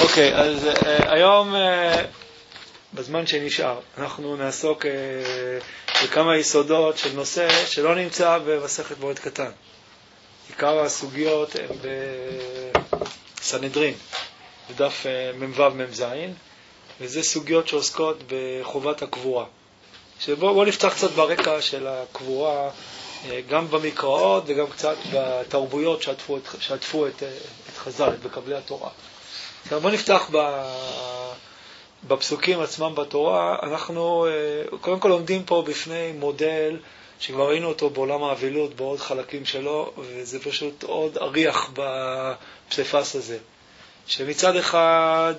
אוקיי, אז היום, בזמן שנשאר, אנחנו נעסוק בכמה יסודות של נושא שלא נמצא במסכת מועד קטן. עיקר הסוגיות הן בסנהדרין, בדף מ"ו מ"ז, וזה סוגיות שעוסקות בחובת הקבורה. בואו נפתח קצת ברקע של הקבורה, גם במקראות וגם קצת בתרבויות שעטפו את חז"ל, את מקבלי התורה. בואו נפתח בפסוקים עצמם בתורה. אנחנו קודם כל עומדים פה בפני מודל שכבר ראינו אותו בעולם האבילות, בעוד חלקים שלו, וזה פשוט עוד אריח בפסיפס הזה. שמצד אחד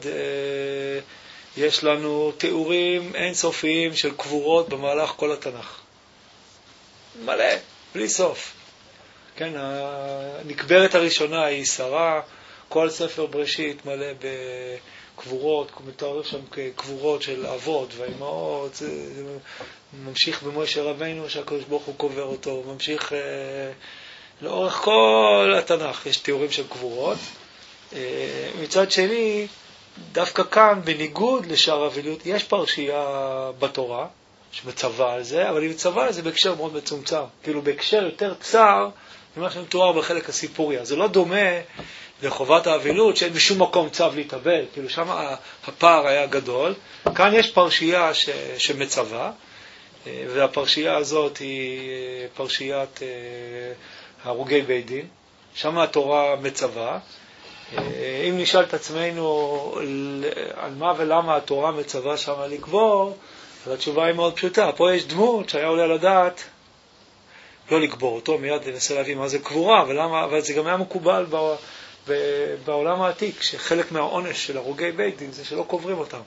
יש לנו תיאורים אינסופיים של קבורות במהלך כל התנ"ך. מלא, בלי סוף. כן, הנקברת הראשונה היא שרה, כל ספר בראשית מלא בקבורות, מתואר שם כקבורות של אבות ואימהות, זה ממשיך במשה רבינו שהקדוש ברוך הוא קובר אותו, ממשיך לאורך כל התנ"ך יש תיאורים של קבורות. מצד שני, דווקא כאן, בניגוד לשאר האבילות, יש פרשייה בתורה שמצווה על זה, אבל היא מצווה על זה בהקשר מאוד מצומצם, כאילו בהקשר יותר צר ממה שמתואר בחלק הסיפורי. זה לא דומה לחובת האבילות שאין בשום מקום צו להתאבל, כאילו שם הפער היה גדול. כאן יש פרשייה שמצווה, והפרשייה הזאת היא פרשיית הרוגי בית דין, שם התורה מצווה. אם נשאל את עצמנו על מה ולמה התורה מצווה שם לקבור, אז התשובה היא מאוד פשוטה. פה יש דמות שהיה עולה לדעת לא לקבור אותו, מיד ננסה להבין מה זה קבורה, אבל זה גם היה מקובל בעולם העתיק, שחלק מהעונש של הרוגי בית דין זה שלא קוברים אותם.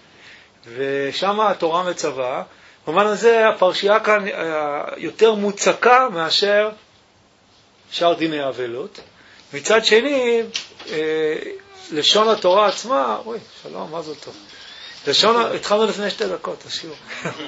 ושם התורה מצווה. במובן הזה הפרשייה כאן יותר מוצקה מאשר שאר דיני האבלות. מצד שני, לשון התורה עצמה, אוי, שלום, מה זאת טוב? התחלנו לפני 2 דקות, השיעור.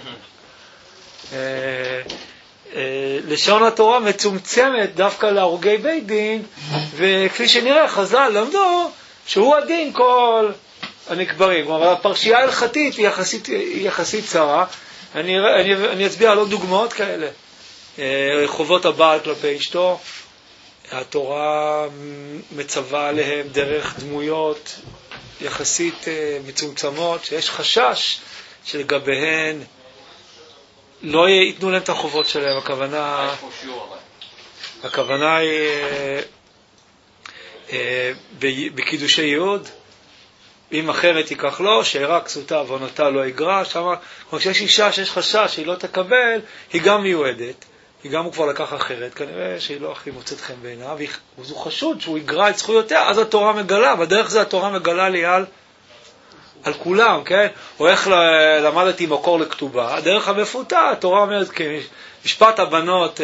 לשון התורה מצומצמת דווקא להרוגי בית דין, וכפי שנראה, חז"ל למדו שהוא הדין כל הנקברים. אבל הפרשייה ההלכתית היא יחסית צרה. אני אצביע על עוד דוגמאות כאלה. חובות הבעל כלפי אשתו, התורה מצווה עליהם דרך דמויות יחסית מצומצמות, שיש חשש שלגביהן לא ייתנו להם את החובות שלהם. הכוונה היא בקידושי ייעוד, אם אחרת ייקח לו, שאירה כסותה ועונתה לא יגרע. כשיש אישה שיש חשש שהיא לא תקבל, היא גם מיועדת, היא גם הוא כבר לקח אחרת, כנראה שהיא לא הכי מוצאת חן בעיניו, הוא חשוד שהוא יגרע את זכויותיה, אז התורה מגלה, בדרך זה התורה מגלה לי על כולם, כן? או איך למדתי מקור לכתובה, הדרך המפותה, התורה אומרת, כן, משפט הבנות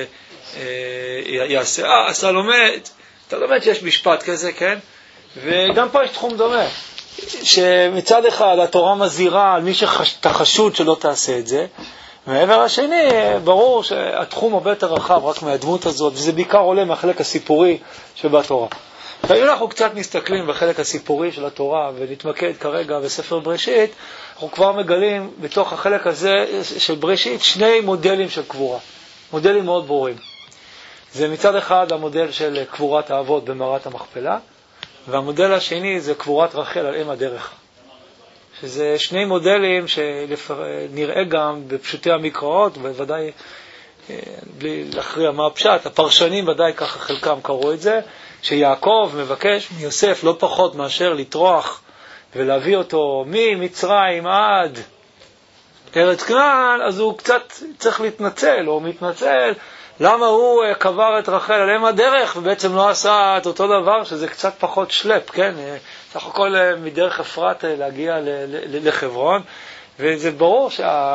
יעשה, אתה לומד שיש משפט כזה, כן? וגם פה יש תחום דומה, שמצד אחד התורה מזהירה על מי שחשוד שלא תעשה את זה, מעבר השני, ברור שהתחום הרבה יותר רחב רק מהדמות הזאת, וזה בעיקר עולה מהחלק הסיפורי שבתורה. ואם אנחנו קצת מסתכלים בחלק הסיפורי של התורה, ונתמקד כרגע בספר בראשית, אנחנו כבר מגלים בתוך החלק הזה של בראשית 2 מודלים של קבורה. מודלים מאוד ברורים. זה מצד אחד המודל של קבורת האבות במערת המכפלה, והמודל השני זה קבורת רחל על אם הדרך. שזה 2 מודלים שנראה גם בפשוטי המקראות, ובוודאי בלי להכריע מה הפשט, הפרשנים ודאי ככה חלקם קראו את זה, שיעקב מבקש מיוסף לא פחות מאשר לטרוח ולהביא אותו ממצרים עד ארץ כנען, אז הוא קצת צריך להתנצל או מתנצל למה הוא קבר את רחל על אם הדרך ובעצם לא עשה את אותו דבר, שזה קצת פחות שלפ, כן? סך הכל מדרך אפרת להגיע לחברון, וזה ברור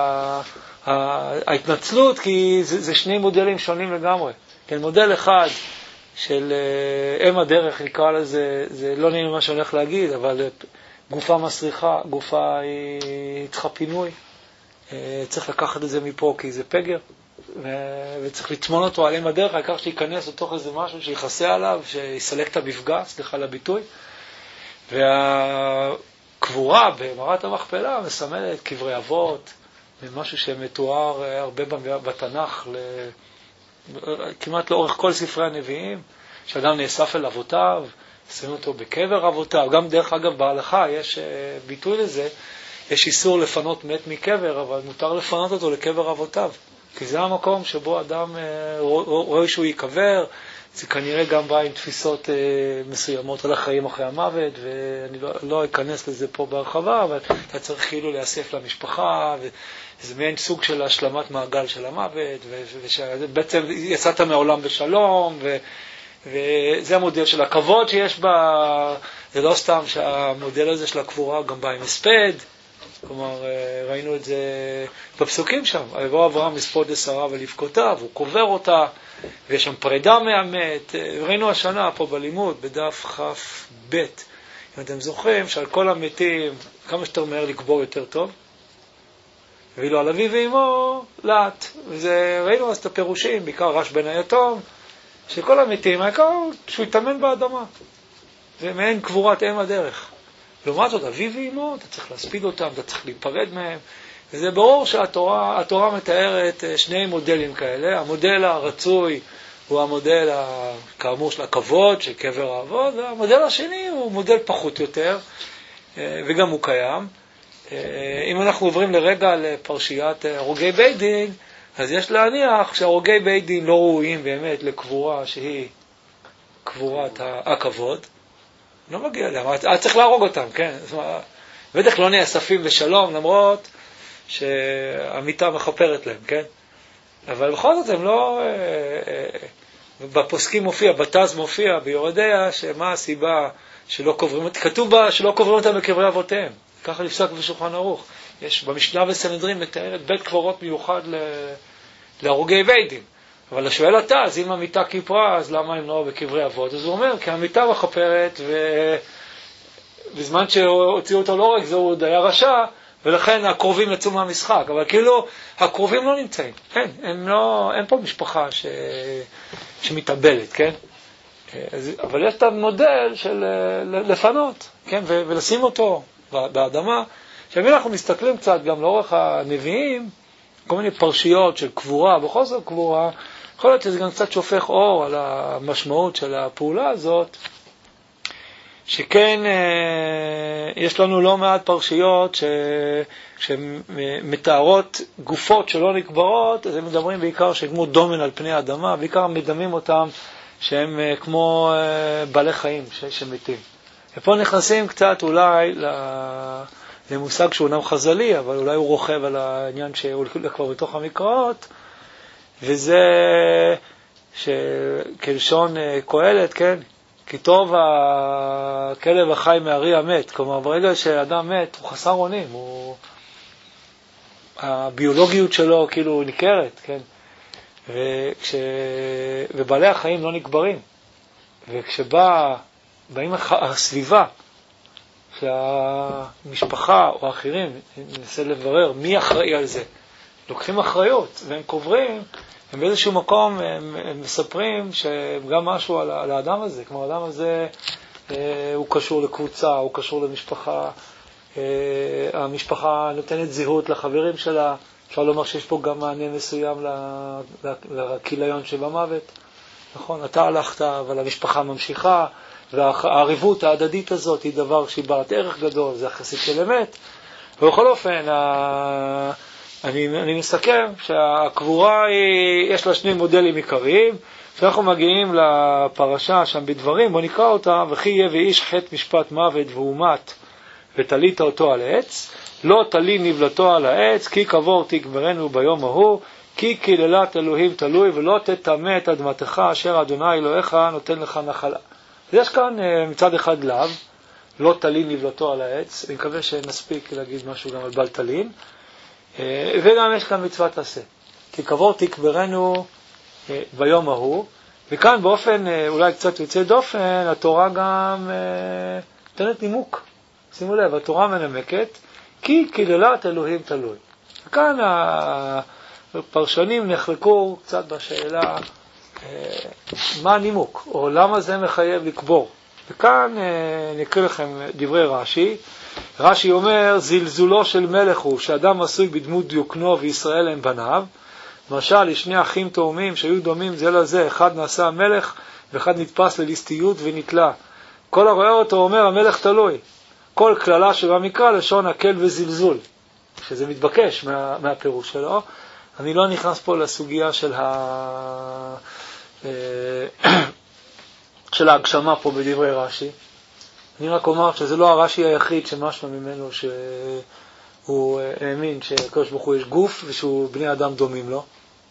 שההתנצלות, כי זה 2 מודלים שונים לגמרי. כן, מודל אחד של אם הדרך, נקרא לזה, זה לא נעים מה שאני הולך להגיד, אבל גופה מסריחה, גופה היא צריכה פינוי, צריך לקחת את זה מפה כי זה פגר, וצריך לטמון אותו על אם הדרך, העיקר שייכנס לתוך איזה משהו שיחסה עליו, שיסלק את המפגע, סליחה לביטוי. והקבורה במערת המכפלה מסמלת קברי אבות, משהו שמתואר הרבה בתנ"ך, כמעט לאורך כל ספרי הנביאים, שאדם נאסף אל אבותיו, שמים אותו בקבר אבותיו. גם דרך אגב בהלכה יש ביטוי לזה, יש איסור לפנות מת מקבר, אבל מותר לפנות אותו לקבר אבותיו, כי זה המקום שבו אדם רואה שהוא יקבר. זה כנראה גם בא עם תפיסות מסוימות על החיים אחרי המוות, ואני לא אכנס לזה פה בהרחבה, אבל אתה צריך כאילו להיאסף למשפחה, וזה מעין סוג של השלמת מעגל של המוות, ובעצם יצאת מעולם בשלום, וזה המודל של הכבוד שיש בה. זה לא סתם שהמודל הזה של הקבורה גם בא עם הספד, כלומר ראינו את זה בפסוקים שם, ויבוא אברהם לספוד לשרה ולבכותיו, הוא קובר אותה, ויש שם פרידה מהמת. ראינו השנה פה בלימוד בדף כ"ב, אם אתם זוכרים, שעל כל המתים כמה שיותר מהר לקבור יותר טוב, ואילו על אביו ואמו לאט. וזה ראינו אז את הפירושים, בעיקר רש בן היתום, שכל המתים העיקר שהוא יתאמן באדמה, זה מעין קבורת אם הדרך. לעומת זאת, אביו ואמו, אתה צריך להספיד אותם, אתה צריך להיפרד מהם. וזה ברור שהתורה מתארת שני מודלים כאלה. המודל הרצוי הוא המודל כאמור של הכבוד, של קבר האבות, והמודל השני הוא מודל פחות יותר, וגם הוא קיים. אם אנחנו עוברים לרגע לפרשיית הרוגי בית דין, אז יש להניח שהרוגי בית דין לא ראויים באמת לקבורה שהיא קבורת הכבוד. לא מגיע להם, אתה צריך להרוג אותם, כן? בטח לא נאספים בשלום, למרות שהמיטה מחפרת להם, כן? אבל בכל זאת הם לא... בפוסקים מופיע, בתז מופיע, ביורדיה, שמה הסיבה שלא קוברים... כתוב בה שלא קוברים אותם בקברי אבותיהם. ככה נפסק בשולחן ערוך. יש במשנה בסנהדרין מתארת בית קברות מיוחד להרוגי בית דין. אבל השואל אתה, אז אם המיטה כיפרה, אז למה הם לא בקברי אבות? אז הוא אומר, כי המיטה מחפרת, ובזמן שהוציאו אותו לא רק זה, הוא עוד היה רשע, ולכן הקרובים יצאו מהמשחק. אבל כאילו, הקרובים לא נמצאים. אין פה משפחה שמתאבלת, כן? אבל יש את המודל של לפנות, כן? ולשים אותו באדמה. כשאם אנחנו מסתכלים קצת גם לאורך הנביאים, כל מיני פרשיות של קבורה, בחוסר קבורה, יכול להיות שזה גם קצת שופך אור על המשמעות של הפעולה הזאת, שכן יש לנו לא מעט פרשיות שמתארות גופות שלא נקברות, אז הם מדברים בעיקר שכמו דומן על פני האדמה, בעיקר מדמים אותם שהם כמו בעלי חיים שמתים. ופה נכנסים קצת אולי למושג שהוא נם חז"לי, אבל אולי הוא רוכב על העניין שהוא כבר בתוך המקראות, וזה שכלשון קהלת, כן? כי טוב הכלב החי מהארי המת. כלומר, ברגע שאדם מת, הוא חסר אונים, הביולוגיות שלו כאילו ניכרת, כן? ובעלי החיים לא נקברים. וכשבאים הסביבה, שהמשפחה או האחרים, ננסה לברר מי אחראי על זה, לוקחים אחריות והם קוברים, הם באיזשהו מקום הם מספרים שגם משהו על האדם הזה, כמו האדם הזה הוא קשור לקבוצה, הוא קשור למשפחה, המשפחה נותנת זהות לחברים שלה, אפשר לומר שיש פה גם מענה מסוים לכיליון שבמוות, נכון? אתה הלכת, אבל המשפחה ממשיכה, והעריבות ההדדית הזאת היא דבר שהיא בעלת ערך גדול, זה החסיד של אמת. ובכל אופן, אני מסכם שהקבורה יש לה שני מודלים עיקריים. כשאנחנו מגיעים לפרשה שם בדברים, בוא נקרא אותה, וכי יהיה ואיש חטא משפט מוות והוא מת, ותלית אותו על העץ, לא תלי נבלתו על העץ, כי קבור תקברנו ביום ההוא, כי קללת אלוהים תלוי, ולא תטמא את אדמתך אשר אדוני אלוהיך נותן לך נחלה. יש כאן מצד אחד לאו, לא תלין נבלתו על העץ, אני מקווה שנספיק להגיד משהו גם על בל תלין, וגם יש כאן מצוות עשה, כי קבור תקברנו ביום ההוא, וכאן באופן אולי קצת יוצא דופן, התורה גם נותנת נימוק. שימו לב, התורה מנמקת, כי קללת אלוהים תלוי. וכאן הפרשנים נחלקו קצת בשאלה מה הנימוק, או למה זה מחייב לקבור. וכאן נקריא לכם דברי רש"י. רש"י אומר, זלזולו של מלך הוא שאדם עשוי בדמות דיוקנו וישראל הם בניו. למשל, לשני אחים תאומים שהיו דומים זה לזה, אחד נעשה המלך ואחד נתפס לליסטיות ונתלה. כל הרואה אותו אומר, המלך תלוי. כל כללה שבמקרא לשון הקל וזלזול, שזה מתבקש מהפירוש שלו. אני לא נכנס פה לסוגיה של ההגשמה פה בדברי רש"י. אני רק אומר שזה לא הרש"י היחיד שמשמע ממנו שהוא האמין שהקדוש ברוך הוא יש גוף ושהוא בני אדם דומים לו.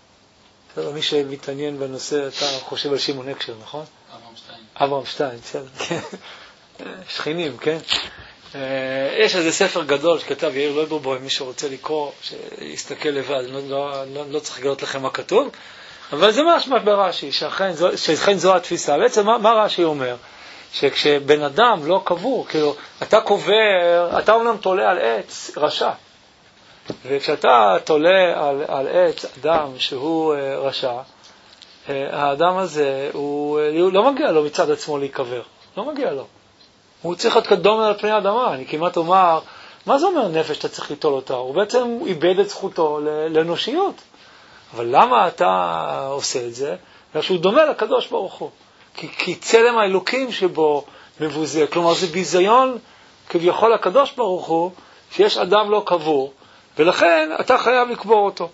מי שמתעניין בנושא, אתה חושב על שמעון אקשר, נכון? אברהם שטיין, בסדר. שכנים, כן? יש איזה ספר גדול שכתב יאיר לויברבוים, מי שרוצה לקרוא, שיסתכל לבד, לא צריך לגלות לכם מה כתוב, אבל זה משמע ברש"י, שאכן זו התפיסה. בעצם מה רש"י אומר? שכשבן אדם לא קבור, כאילו, אתה קובר, אתה אומנם תולה על עץ רשע, וכשאתה תולה על עץ אדם שהוא רשע, האדם הזה, הוא לא מגיע לו מצד עצמו להיקבר, לא מגיע לו. הוא צריך להיות קדום על פני האדמה. אני כמעט אומר, מה זה אומר נפש שאתה צריך ליטול אותה? הוא בעצם איבד את זכותו לאנושיות. אבל למה אתה עושה את זה? שהוא דומה לקדוש ברוך הוא. כי צלם האלוקים שבו מבוזה. כלומר, זה ביזיון כביכול הקדוש ברוך הוא, שיש אדם לא קבור, ולכן אתה חייב לקבור אותו.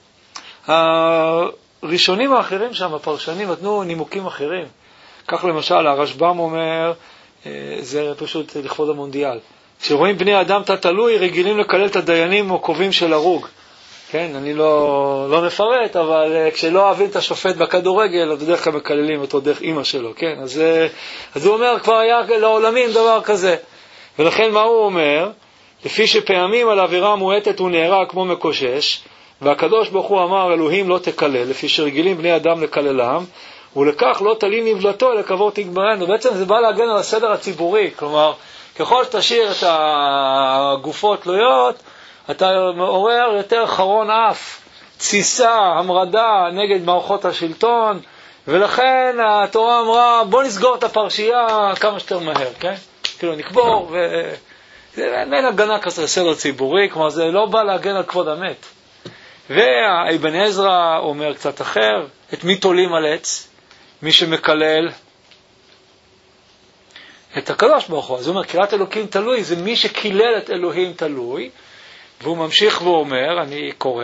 הראשונים האחרים שם, הפרשנים, נתנו נימוקים אחרים. כך למשל, הרשב"ם אומר, זה פשוט לכבוד המונדיאל. כשרואים בני אדם תלוי, רגילים לקלל את הדיינים או קובעים של הרוג. כן, אני לא מפרט, אבל כשלא אוהבים את השופט בכדורגל, אז בדרך כלל מקללים אותו דרך אמא שלו, כן? אז הוא אומר, כבר היה לעולמים דבר כזה. ולכן מה הוא אומר? לפי שפעמים על עבירה מועטת הוא נהרג כמו מקושש, והקדוש ברוך הוא אמר, אלוהים לא תקלל, לפי שרגילים בני אדם לקללם, ולכך לא תלין נבלתו אלא קבור תגמרנו. בעצם זה בא להגן על הסדר הציבורי. כלומר, ככל שתשאיר את הגופות תלויות, אתה מעורר יותר חרון אף, תסיסה, המרדה נגד מערכות השלטון, ולכן התורה אמרה, בוא נסגור את הפרשייה כמה שיותר מהר, כן? כאילו נקבור, ואין הגנה כזה לסדר ציבורי, כלומר זה לא בא להגן על כבוד המת. ואבן עזרא אומר קצת אחר, את מי תולים על עץ? מי שמקלל את הקדוש ברוך הוא. אז הוא אומר, קריאת אלוקים תלוי, זה מי שקילל את אלוהים תלוי. והוא ממשיך ואומר, אני קורא,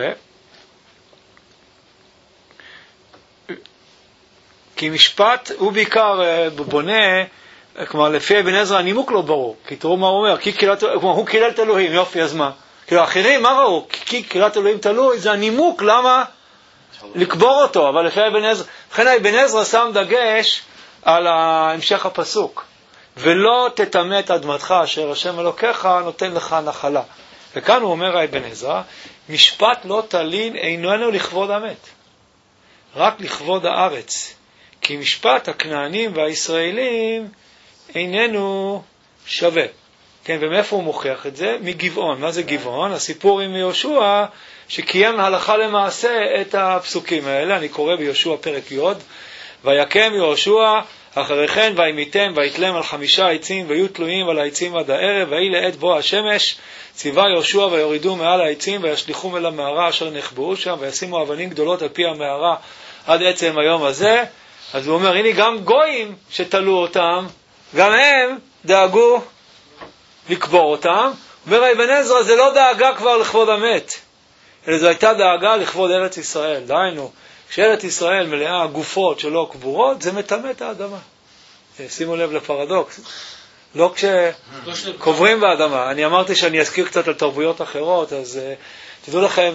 כי משפט הוא בעיקר בונה, כלומר לפי אבן עזרא הנימוק לא ברור, כי תראו מה הוא אומר, כלומר הוא קילל את אלוהים, יופי, אז מה? כאילו האחרים, מה ראו? כי קריאת אלוהים תלוי, זה הנימוק למה לקבור אותו, אבל לפי אבן עזרא, לכן אבן עזרא שם דגש על המשך הפסוק, ולא תטמא את אדמתך אשר השם אלוקיך נותן לך נחלה. וכאן הוא אומר אבן עזרא, משפט לא תלין איננו לכבוד המת, רק לכבוד הארץ, כי משפט הכנענים והישראלים איננו שווה. כן, ומאיפה הוא מוכיח את זה? מגבעון. מה זה גבעון? הסיפור עם יהושע, שקיים הלכה למעשה את הפסוקים האלה. אני קורא ביהושע פרק י', ויקם יהושע אחרי כן וימיתם ויתלם על 5 עצים ויהיו תלויים על העצים עד הערב, ויהי לעת בוא השמש, ציווה יהושע ויורידו מעל העצים וישליכום אל המערה אשר נחבאו שם, וישימו אבנים גדולות על פי המערה עד עצם היום הזה. אז הוא אומר, הנה גם גויים שתלו אותם, גם הם דאגו לקבור אותם. אומר אבן עזרא, זה לא דאגה כבר לכבוד המת, אלא זו הייתה דאגה לכבוד ארץ ישראל. דהיינו, כשארץ ישראל מלאה גופות שלא קבורות, זה מטמא את האדמה. שימו לב לפרדוקס. לא כשקוברים באדמה. אני אמרתי שאני אזכיר קצת על תרבויות אחרות, אז תדעו לכם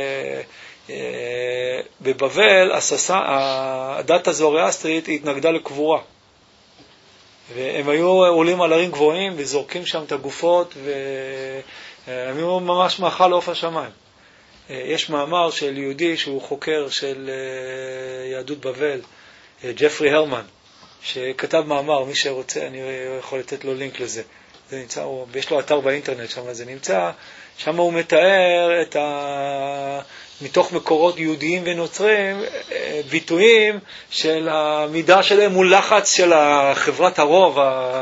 שבבבל הדת הזורואסטרית התנגדה לקבורה. והם היו עולים על ערים גבוהים וזורקים שם את הגופות, והם היו ממש מאכל לעוף השמיים. יש מאמר של יהודי שהוא חוקר של יהדות בבל, ג'פרי הרמן, שכתב מאמר, מי שרוצה אני יכול לתת לו לינק לזה. זה נמצא, יש לו אתר באינטרנט שם, זה נמצא, שם הוא מתאר מתוך מקורות יהודיים ונוצרים, ביטויים של המידה שלהם מול לחץ של חברת הרוב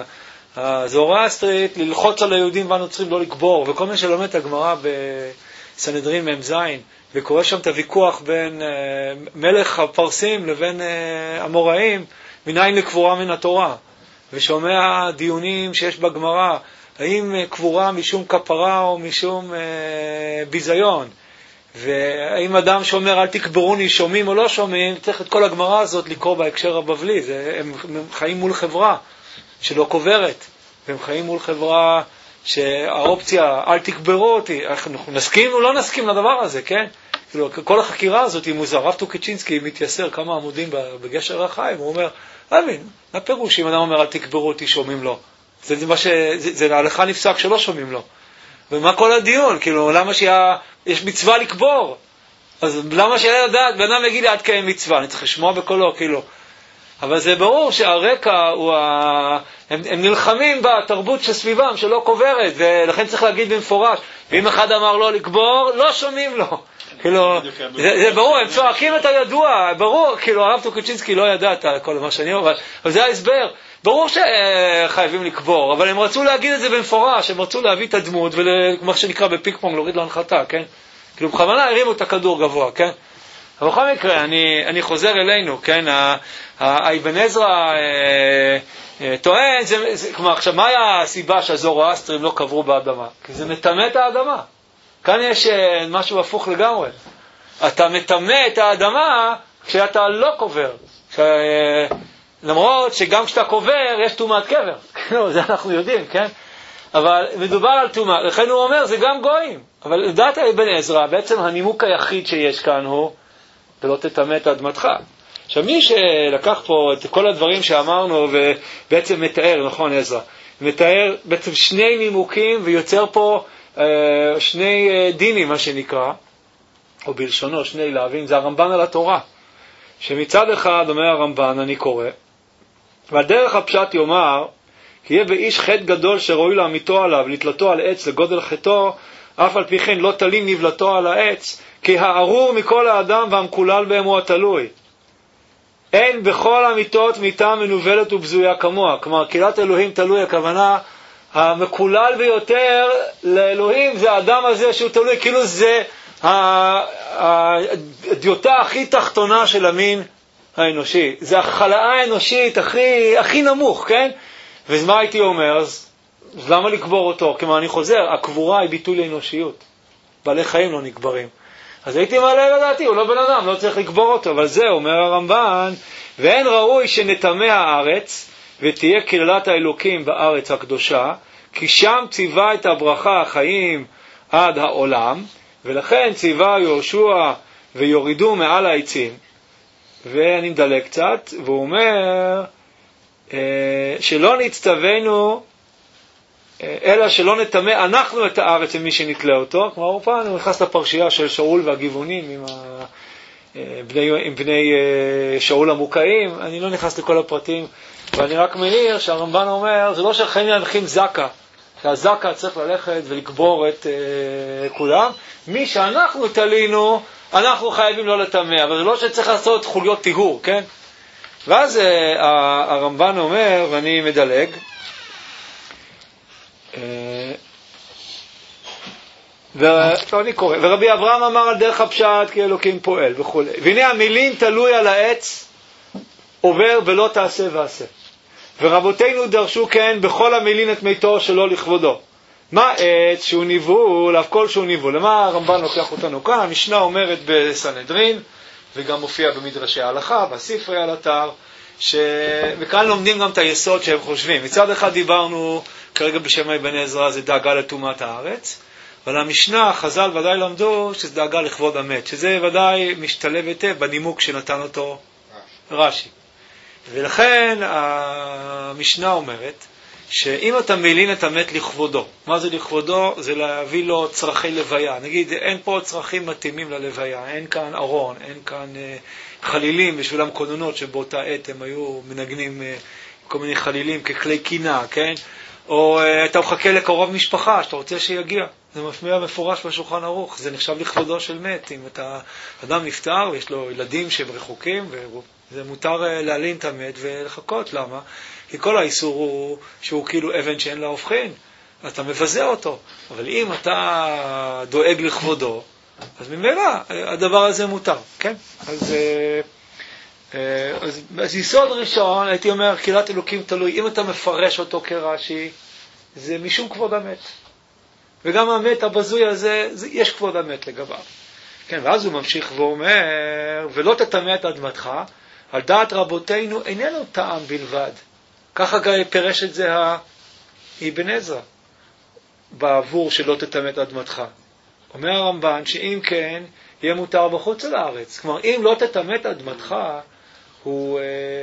הזורואסטרית, ללחוץ על היהודים והנוצרים לא לקבור, וכל מי שלומד את הגמרא בסנהדרין מ"ז, וקורא שם את הוויכוח בין מלך הפרסים לבין המוראים, מניין לקבורה מן התורה, ושומע דיונים שיש בגמרא, האם קבורה משום כפרה או משום ביזיון, והאם אדם שאומר אל תקברוני שומעים או לא שומעים, צריך את כל הגמרא הזאת לקרוא בהקשר הבבלי. הם חיים מול חברה שלא קוברת, והם חיים מול חברה שהאופציה אל תקברו אותי, אנחנו נסכים או לא נסכים לדבר הזה, כן? כאילו, כל החקירה הזאת היא מוזר. הרב טוקיצ'ינסקי מתייסר כמה עמודים בגשר החיים, הוא אומר, מה פירוש אם אדם אומר אל תקברו אותי שומעים לו? זה להלכה נפסק שלא שומעים לו. ומה כל הדיון? כאילו, למה יש מצווה לקבור? אז למה שיהיה לדעת? בן אדם יגיד לי עד קיים מצווה, אני צריך לשמוע בקולו, כאילו. אבל זה ברור שהרקע הוא הם נלחמים בתרבות שסביבם, שלא קוברת, ולכן צריך להגיד במפורש. ואם אחד אמר לא לקבור, לא שומעים לו. כאילו, זה ברור, הם צועקים את הידוע, ברור, כאילו, הרב טוקיצ'ינסקי לא ידע את כל מה שאני אומר, אבל זה ההסבר. ברור שחייבים לקבור, אבל הם רצו להגיד את זה במפורש, הם רצו להביא את הדמות, וכמו שנקרא בפינג פונג, להוריד להנחתה, כן? כאילו, בכוונה הרימו את הכדור גבוה, כן? אבל בכל מקרה, אני חוזר אלינו, כן? האבן עזרא טוען, כלומר, עכשיו, מה היה הסיבה שהזורואסטרים לא קברו באדמה? כי זה מטמא את האדמה. כאן יש משהו הפוך לגמרי. אתה מטמא את האדמה כשאתה לא קובר. למרות שגם כשאתה קובר, יש טומאת קבר. זה אנחנו יודעים, כן? אבל מדובר על טומאה. לכן הוא אומר, זה גם גויים. אבל לדעת אבן עזרא, בעצם הנימוק היחיד שיש כאן הוא, ולא תטמא את אדמתך. עכשיו, מי שלקח פה את כל הדברים שאמרנו, ובעצם מתאר, נכון עזרא, מתאר בעצם שני נימוקים, ויוצר פה שני דינים, מה שנקרא, או בלשונו, שני להבים, זה הרמב"ן על התורה. שמצד אחד, אומר הרמב"ן, אני קורא, ועל דרך הפשט יאמר, כי יהיה באיש חטא גדול שראוי להמיתו עליו, לתלתו על עץ לגודל חטאו, אף על פי כן לא תלים נבלתו על העץ, כי הארור מכל האדם והמקולל בהם הוא התלוי. אין בכל המיתות מיתה מנובלת ובזויה כמוה. כלומר, קהילת אלוהים תלוי, הכוונה, המקולל ביותר לאלוהים זה האדם הזה שהוא תלוי, כאילו זה הדיוטה הכי תחתונה של המין האנושי. זה החלאה האנושית הכי נמוך, כן? ומה הייתי אומר? אז למה לקבור אותו? כלומר, אני חוזר, הקבורה היא ביטוי לאנושיות. בעלי חיים לא נקברים. אז הייתי מעלה לדעתי, הוא לא בן אדם, לא צריך לקבור אותו. אבל זה אומר הרמב"ן, ואין ראוי שנטמא הארץ, ותהיה קללת האלוקים בארץ הקדושה, כי שם ציווה את הברכה החיים עד העולם, ולכן ציווה יהושע ויורידו מעל העצים. ואני מדלג קצת, והוא אומר שלא נצטווינו, אלא שלא נטמא אנחנו את הארץ עם מי שנתלה אותו. כלומר, הוא פעם נכנס לפרשייה של שאול והגיוונים עם בני שאול המוקאים. אני לא נכנס לכל הפרטים, ואני רק מעיר שהרמב"ן אומר, זה לא שהחיים להנחים זקה, שהזקה צריך ללכת ולקבור את כולם. מי שאנחנו תלינו, אנחנו חייבים לא לטמא, אבל זה לא שצריך לעשות חוליות טיהור, כן? ואז הרמב"ן אומר, ואני מדלג, ואני קורא, ורבי אברהם אמר על דרך הפשט כי אלוקים פועל וכו'. והנה המילים תלוי על העץ, עובר ולא תעשה ועשה. ורבותינו דרשו כן בכל המילין את מיתו שלא לכבודו. מה עץ שהוא ניבול, אף כל שהוא ניבול. למה הרמב"ן לוקח אותנו כאן? המשנה אומרת בסנהדרין, וגם מופיע במדרשי ההלכה, בספרי על אתר, וכאן לומדים גם את היסוד שהם חושבים. מצד אחד דיברנו, כרגע בשם אבן עזרא, זה דאגה לטומאת הארץ, אבל המשנה, חז"ל ודאי למדו, שזה דאגה לכבוד המת, שזה ודאי משתלב היטב בנימוק שנתן אותו רש"י. ולכן המשנה אומרת, שאם אתה מלין את המת לכבודו, מה זה לכבודו? זה להביא לו צרכי לוויה. נגיד, אין פה צרכים מתאימים ללוויה, אין כאן ארון, אין כאן חלילים בשביל המקוננות שבאותה עת הם היו מנגנים כל מיני חלילים ככלי קינה, כן? או אתה מחכה לקרוב משפחה שאתה רוצה שיגיע. זה משמיע מפורש בשולחן ערוך, זה נחשב לכבודו של מת. אם אתה אדם נפטר ויש לו ילדים שהם רחוקים זה מותר להלין את המת ולחכות. למה? כי כל האיסור הוא שהוא כאילו אבן שאין לה הופכין, אתה מבזה אותו. אבל אם אתה דואג לכבודו, אז ממילא הדבר הזה מותר, כן? אז יסוד ראשון, הייתי אומר, קהילת אלוקים תלוי, אם אתה מפרש אותו כרש"י, זה משום כבוד המת. וגם המת הבזוי הזה, יש כבוד המת לגביו. כן, ואז הוא ממשיך ואומר, ולא תטמא את אדמתך, על דעת רבותינו איננו טעם בלבד. ככה פירש את זה אבן עזרא, בעבור שלא תטמא את אדמתך. אומר הרמב"ן שאם כן, יהיה מותר בחוץ לארץ. כלומר, אם לא תטמא את אדמתך, הוא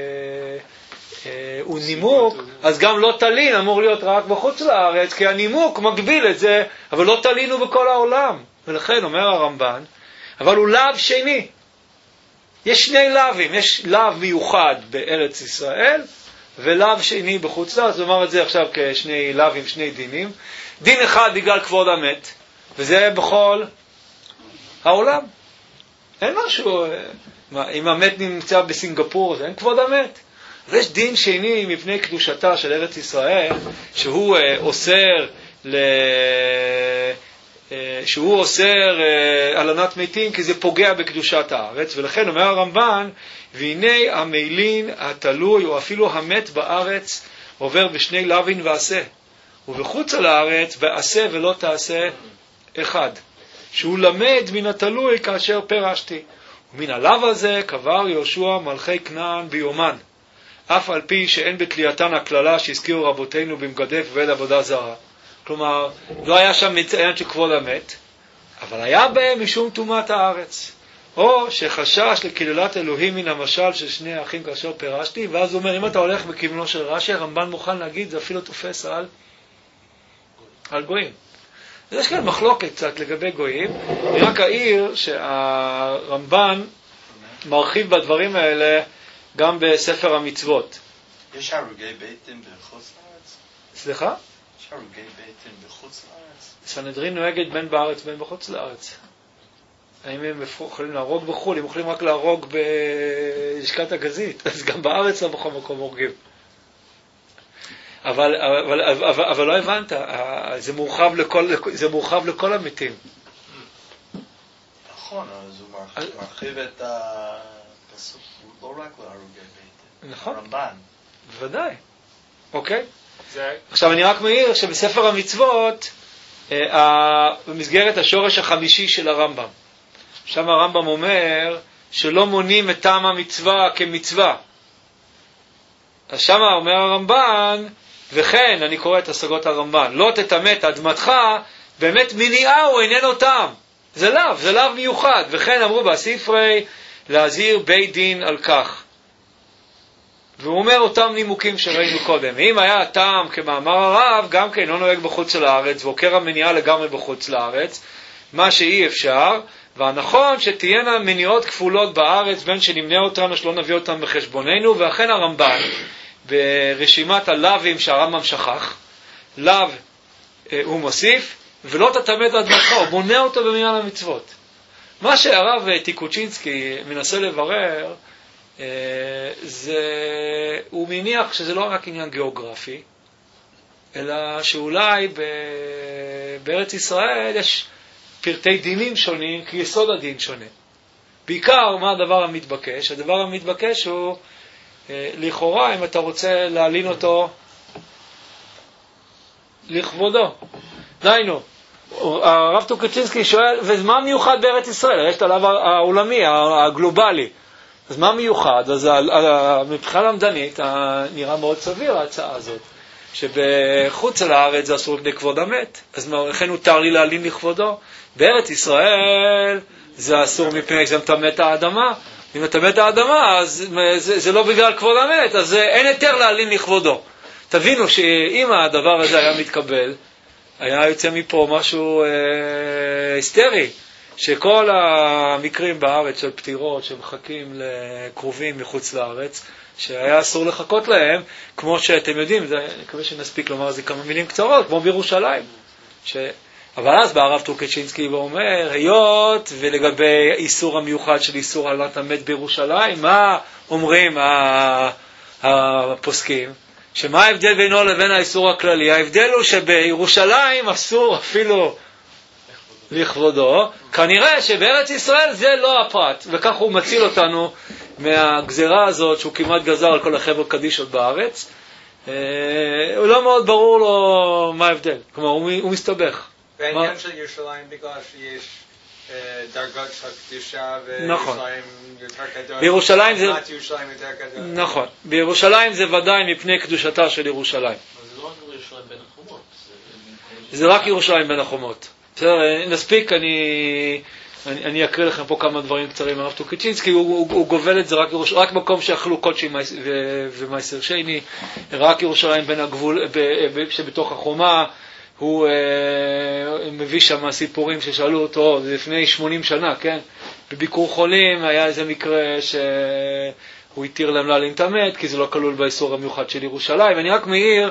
נימוק, אז גם לא תלין אמור להיות רק בחוץ לארץ, כי הנימוק מגביל את זה, אבל לא תלינו בכל העולם. ולכן אומר הרמב"ן, אבל הוא לאו שני. יש שני לאווים, יש לאו מיוחד בארץ ישראל, ולאו שני בחוץ לארץ. זאת אומרת, זה עכשיו כשני לאווים, שני דינים. דין אחד בגלל כבוד המת, וזה בכל העולם. אין משהו, אם המת נמצא בסינגפור, זה אין כבוד המת. ויש דין שני מפני קדושתה של ארץ ישראל, שהוא אוסר הלנת מתים, כי זה פוגע בקדושת הארץ. ולכן אומר הרמב"ן, והנה המילין התלוי, או אפילו המת בארץ, עובר בשני לאווין ועשה. ובחוץ על הארץ, ועשה ולא תעשה אחד. שהוא למד מן התלוי כאשר פירשתי. ומן הלאו הזה קבר יהושע מלכי כנען ביומן. אף על פי שאין בתלייתן הכללה שהזכירו רבותינו במגדף ועד עבודה זרה. כלומר, לא היה שם מציין של כבוד המת, אבל היה בהם משום תומת הארץ. או שחשש לקללת אלוהים מן המשל של שני האחים כאשר פירשתי, ואז הוא אומר, אם אתה הולך בכיוונו של רש"י, הרמב"ן מוכן להגיד, זה אפילו תופס על גויים. יש כאן מחלוקת קצת לגבי גויים, אני רק אעיר שהרמב"ן מרחיב בדברים האלה גם בספר המצוות. יש הרוגי ביתים בחוץ לארץ? סליחה? יש הרוגי ביתים בחוץ לארץ? סנהדרין נוהגת בין בארץ בין בחוץ לארץ. האם הם יכולים להרוג בחו"ל? הם יכולים רק להרוג בלשכת הגזית, אז גם בארץ לא בכל מקום הורגים. אבל לא הבנת, זה מורחב לכל המתים. נכון, אז הוא מרחיב את הפסוק, לא רק להרוגי ביתים. נכון. הרמב"ן. בוודאי. אוקיי? עכשיו אני רק מעיר שבספר המצוות, במסגרת השורש החמישי של הרמב"ם, שם הרמב"ם אומר שלא מונים את טעם המצווה כמצווה. אז שם אומר הרמב"ן, וכן, אני קורא את השגות הרמב"ן, לא תטמא את אדמתך, באמת מניעהו איננו טעם. זה לאו מיוחד. וכן אמרו בספרי להזהיר בית דין על כך. והוא אומר אותם נימוקים שראינו קודם. אם היה טעם כמאמר הרב, גם כן לא נוהג בחוץ לארץ, ועוקר המניעה לגמרי בחוץ לארץ, מה שאי אפשר, והנכון שתהיינה מניעות כפולות בארץ, בין שנמנה אותן או שלא נביא אותן בחשבוננו. ואכן הרמב"ן, ברשימת הלאווים שהרמב"ם שכח, לאו הוא מוסיף, ולא תטמא את אדמתך, הוא בונה אותו במניין המצוות. מה שהרב טיקוצ'ינסקי מנסה לברר, הוא מניח שזה לא רק עניין גיאוגרפי, אלא שאולי בארץ ישראל יש פרטי דינים שונים, כי יסוד הדין שונה. בעיקר, מה הדבר המתבקש? הדבר המתבקש הוא, לכאורה, אם אתה רוצה להלין אותו לכבודו. דיינו, הרב טוקצ'ינסקי שואל, ומה מיוחד בארץ ישראל? יש את הלאו העולמי, הגלובלי. אז מה מיוחד? אז מבחינה למדנית נראה מאוד סביר ההצעה הזאת, שבחוץ לארץ זה אסור מפני כבוד המת, אז לכן הותר לי להלין לכבודו. בארץ ישראל זה אסור מפני שזה מטמא את האדמה. אם מטמא את האדמה, אז זה לא בגלל כבוד המת, אז אין היתר להלין לכבודו. תבינו שאם הדבר הזה היה מתקבל, היה יוצא מפה משהו היסטרי, שכל המקרים בארץ של פטירות שמחכים לקרובים מחוץ לארץ, שהיה אסור לחכות להם, כמו שאתם יודעים, אני מקווה שנספיק לומר זה כמה מילים קצרות, כמו בירושלים, אבל אז בא הרב טוקצ'ינסקי ואומר, היות ולגבי איסור המיוחד של איסור הלנת המת בירושלים, מה אומרים הפוסקים? שמה ההבדל בינו לבין האיסור הכללי? ההבדל הוא שבירושלים אסור אפילו לכבודו, כנראה שבארץ ישראל זה לא הפרט, וכך הוא מציל אותנו מהגזרה הזאת שהוא כמעט גזר על כל החבר קדישות בארץ. הוא לא מאוד ברור לו מה ההבדל, כלומר הוא מסתבך. והעניין של ירושלים בגלל שיש דרגות של קדושה וירושלים יותר גדול, בירושלים זה... ירושלים יותר גדול. נכון, בירושלים זה ודאי מפני קדושתה של ירושלים. אבל זה לא רק ירושלים בין החומות. זה רק ירושלים בין החומות. בסדר, נספיק, אני אקריא לכם פה כמה דברים קצרים מהרב טוקצ'ינסקי, הוא גובל את זה רק מקום שאכלו קודשי ומייסר שני, רק ירושלים בין הגבול, שבתוך החומה, הוא מביא שם סיפורים ששאלו אותו לפני 80 שנה, כן? בביקור חולים היה איזה מקרה שהוא התיר להם להלין את המת, כי זה לא כלול באיסור המיוחד של ירושלים. אני רק מעיר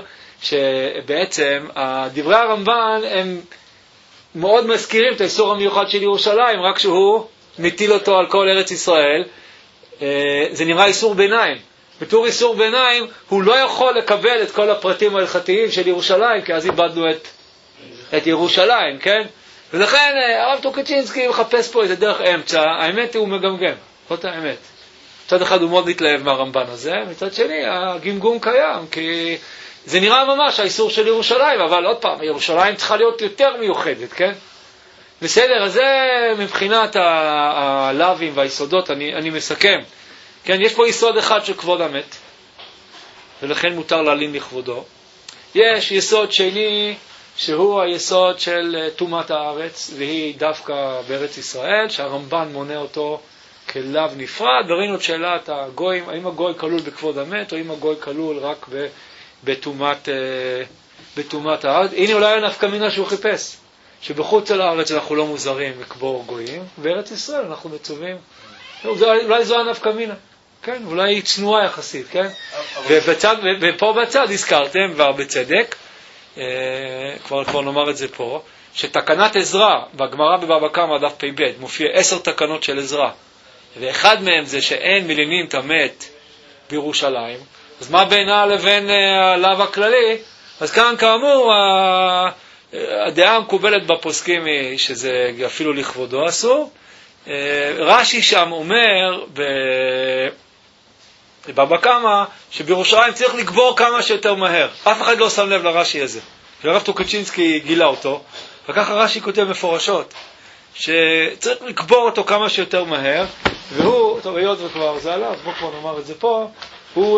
שבעצם דברי הרמב"ן הם מאוד מזכירים את האיסור המיוחד של ירושלים, רק שהוא מטיל אותו על כל ארץ ישראל. זה נראה איסור ביניים. בתור איסור ביניים הוא לא יכול לקבל את כל הפרטים ההלכתיים של ירושלים, כי אז איבדנו את ירושלים, כן? ולכן הרב טוקצ'ינסקי מחפש פה איזה דרך אמצע. האמת הוא מגמגם, זאת האמת. מצד אחד הוא מאוד מתלהב מהרמב"ן הזה, מצד שני הגמגום קיים, כי זה נראה ממש האיסור של ירושלים, אבל עוד פעם, ירושלים צריכה להיות יותר מיוחדת, כן? בסדר, אז זה מבחינת הלאווים והיסודות, אני מסכם. כן, יש פה יסוד אחד של כבוד המת, ולכן מותר להלין לכבודו. יש יסוד שני, שהוא היסוד של תומת הארץ, והיא דווקא בארץ ישראל, שהרמב"ן מונה אותו כלאו נפרד. וראינו את שאלת הגויים, האם הגוי כלול בכבוד המת, או האם הגוי כלול רק בתומת הארץ. הנה אולי נפקא מינה שהוא חיפש, שבחוץ לארץ אנחנו לא מוזרים לקבור גויים, בארץ ישראל אנחנו מצווים. אולי זו הנפקא מינה. כן, אולי היא צנועה יחסית, כן? ופה בצד הזכרתם, ובצדק, כבר נאמר את זה פה, שתקנת עזרא, בגמרא בבבא קמא דף פ"ב, מופיע 10 תקנות של עזרא, ואחד מהם זה שאין מלינים את המת בירושלים. אז מה בינה לבין הלאו הכללי? אז כאן כאמור, הדעה המקובלת בפוסקים היא שזה אפילו לכבודו אסור. רש"י שם אומר בבבא קמא שבירושלים צריך לקבור כמה שיותר מהר. אף אחד לא שם לב לרש"י הזה. הרב טוקצ'ינסקי גילה אותו, וככה רש"י כותב מפורשות שצריך לקבור אותו כמה שיותר מהר, והוא, טוב, היות וכבר זה עליו, בוא כבר נאמר את זה פה, הוא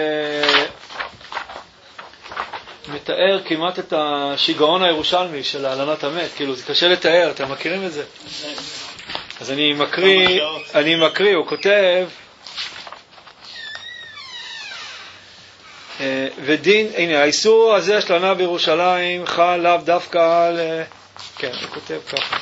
מתאר כמעט את השיגעון הירושלמי של הלנת המת, כאילו זה קשה לתאר, אתם מכירים את זה? אז אני מקריא, הוא כותב, ודין, הנה, האיסור הזה של הלנה בירושלים חל לאו דווקא על, כן, הוא כותב ככה,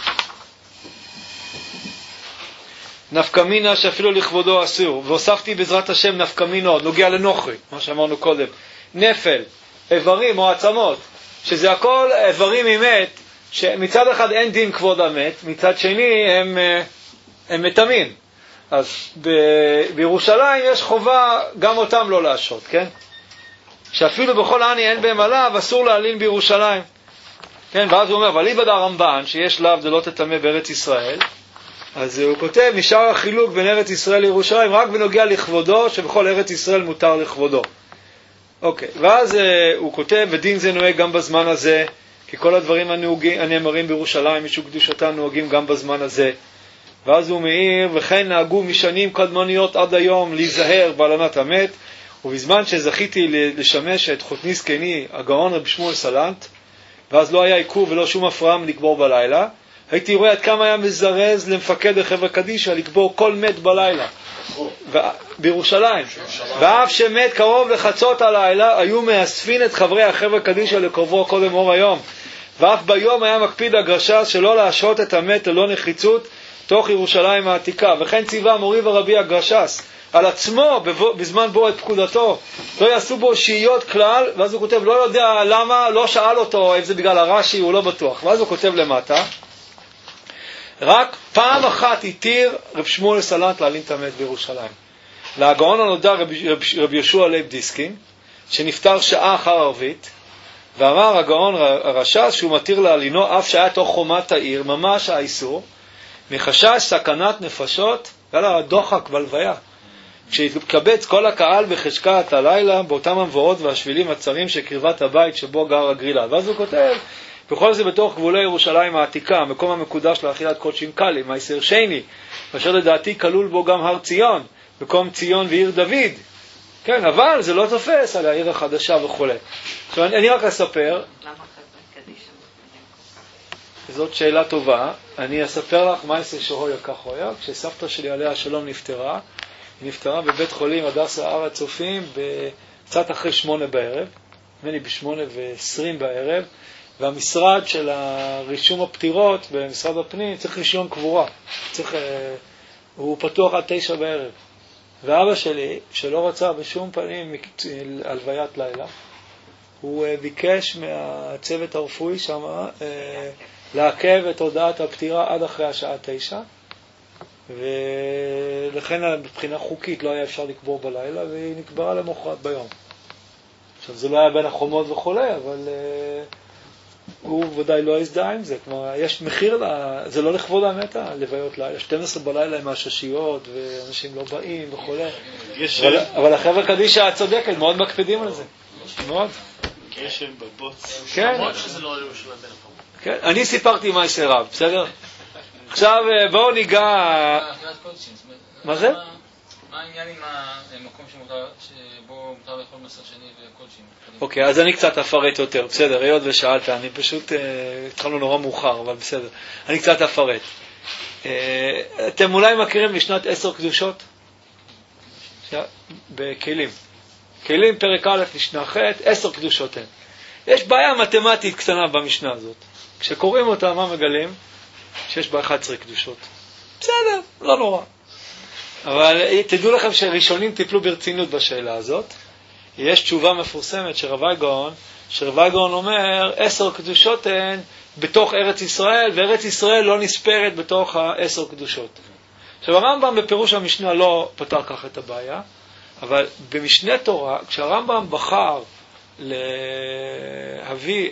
נפקא מינה שאפילו לכבודו אסור, והוספתי בעזרת השם נפקא מינות, נוגע לנוכרי, מה שאמרנו קודם, נפל, איברים או עצמות, שזה הכל איברים ממת, שמצד אחד אין דין כבוד המת, מצד שני הם מתאמים. אז בירושלים יש חובה גם אותם לא להשעות, כן? שאפילו בכל עני אין בהם עליו, אסור להלין בירושלים. כן, ואז הוא אומר, אבל איבד הרמב"ן, שיש לאו זה לא תטמא בארץ ישראל, אז הוא כותב, נשאר החילוק בין ארץ ישראל לירושלים, רק בנוגע לכבודו, שבכל ארץ ישראל מותר לכבודו. אוקיי, ואז הוא כותב, ודין זה נוהג גם בזמן הזה, כי כל הדברים הנאמרים בירושלים, משום קדושתם נוהגים גם בזמן הזה. ואז הוא מעיר, וכן נהגו משנים קדמוניות עד היום להיזהר בהלנת המת, ובזמן שזכיתי לשמש את חותני זקני, הגאון רב שמואל סלנט, ואז לא היה עיכוב ולא שום הפרעה לקבור בלילה, הייתי רואה עד כמה היה מזרז למפקד החברה קדישא לקבור כל מת בלילה. בירושלים. ואף שמת קרוב לחצות הלילה, היו מאספין את חברי החברה קדישא לקוברו קודם אור היום. ואף ביום היה מקפיד הגרש"ס שלא להשעות את המת ללא נחיצות תוך ירושלים העתיקה. וכן ציווה מורי ורבי הגרש"ס על עצמו בזמן בו את פקודתו, לא יעשו בו שהיות כלל, ואז הוא כותב, לא יודע למה, לא שאל אותו אם זה בגלל הרש"י, הוא לא בטוח, ואז הוא כותב למטה, רק פעם אחת התיר רב שמואל סלנט להלין את המת בירושלים. והגאון הנודע רבי יהושע לייב דיסקין, שנפטר שעה אחר ערבית, ואמר הגאון הרש"ש שהוא מתיר להלינו אף שהיה תוך חומת העיר, ממש האיסור, מחשש סכנת נפשות, ועל הדוחק בלוויה. כשהתקבץ כל הקהל בחשכת הלילה, באותם המבואות והשבילים הצרים שקרבת הבית שבו גר הגרילה. ואז הוא כותב, בכל זה בתוך גבולי ירושלים העתיקה, המקום המקודש לאכילת קודשים קלים, מייסר שני, אשר לדעתי כלול בו גם הר ציון, מקום ציון ועיר דוד. כן, אבל זה לא תופס על העיר החדשה וכו'. עכשיו אני רק אספר. למה חבר'ה קדישה? זאת שאלה טובה. אני אספר לך מייסר שהויה כך הויה. כשסבתא שלי עליה השלום נפטרה, היא נפטרה בבית חולים הדסה הר הצופים קצת אחרי 8 בערב, נדמה לי ב8:20 בערב, והמשרד של רישום הפטירות במשרד הפנים צריך רישיון קבורה. הוא פתוח עד 9 בערב. ואבא שלי, שלא רצה בשום פנים הלוויית לילה, הוא ביקש מהצוות הרפואי שם לעכב את הודעת הפטירה עד אחרי השעה 9, ולכן מבחינה חוקית לא היה אפשר לקבור בלילה, והיא נקברה למחרת ביום. עכשיו זה לא היה בין החומות וכו', אבל הוא ודאי לא הזדהה עם זה. כלומר, יש מחיר, זה לא לכבוד האמת הלוויות לילה. 12 בלילה עם הששיות, ואנשים לא באים וכו'. אבל החבר'ה קדישה הצודקת, מאוד מקפידים על זה. מאוד. גשם בבוץ. כן. למרות שזה לא עליו של הבן החום. כן, אני סיפרתי מה יש רב, בסדר? עכשיו בואו ניגע... מה זה? מה העניין עם המקום שבו מותר לאכול מסר שני וקודשים? אוקיי, אז אני קצת אפרט יותר, בסדר, היות ושאלת, אני פשוט, התחלנו נורא מאוחר, אבל בסדר, אני קצת אפרט. אתם אולי מכירים משנת 10 קדושות? בכלים. כלים פרק א' משנה ח' 10 קדושות הן. יש בעיה מתמטית קטנה במשנה הזאת. כשקוראים אותה, מה מגלים? שיש בה 11 קדושות. בסדר, לא נורא. אבל תדעו לכם שראשונים טיפלו ברצינות בשאלה הזאת. יש תשובה מפורסמת של רבי גאון אומר 10 קדושות הן בתוך ארץ ישראל, וארץ ישראל לא נספרת בתוך 10 קדושות. עכשיו הרמב"ם בפירוש המשנה לא פתר כך את הבעיה, אבל במשנה תורה, כשהרמב"ם בחר להביא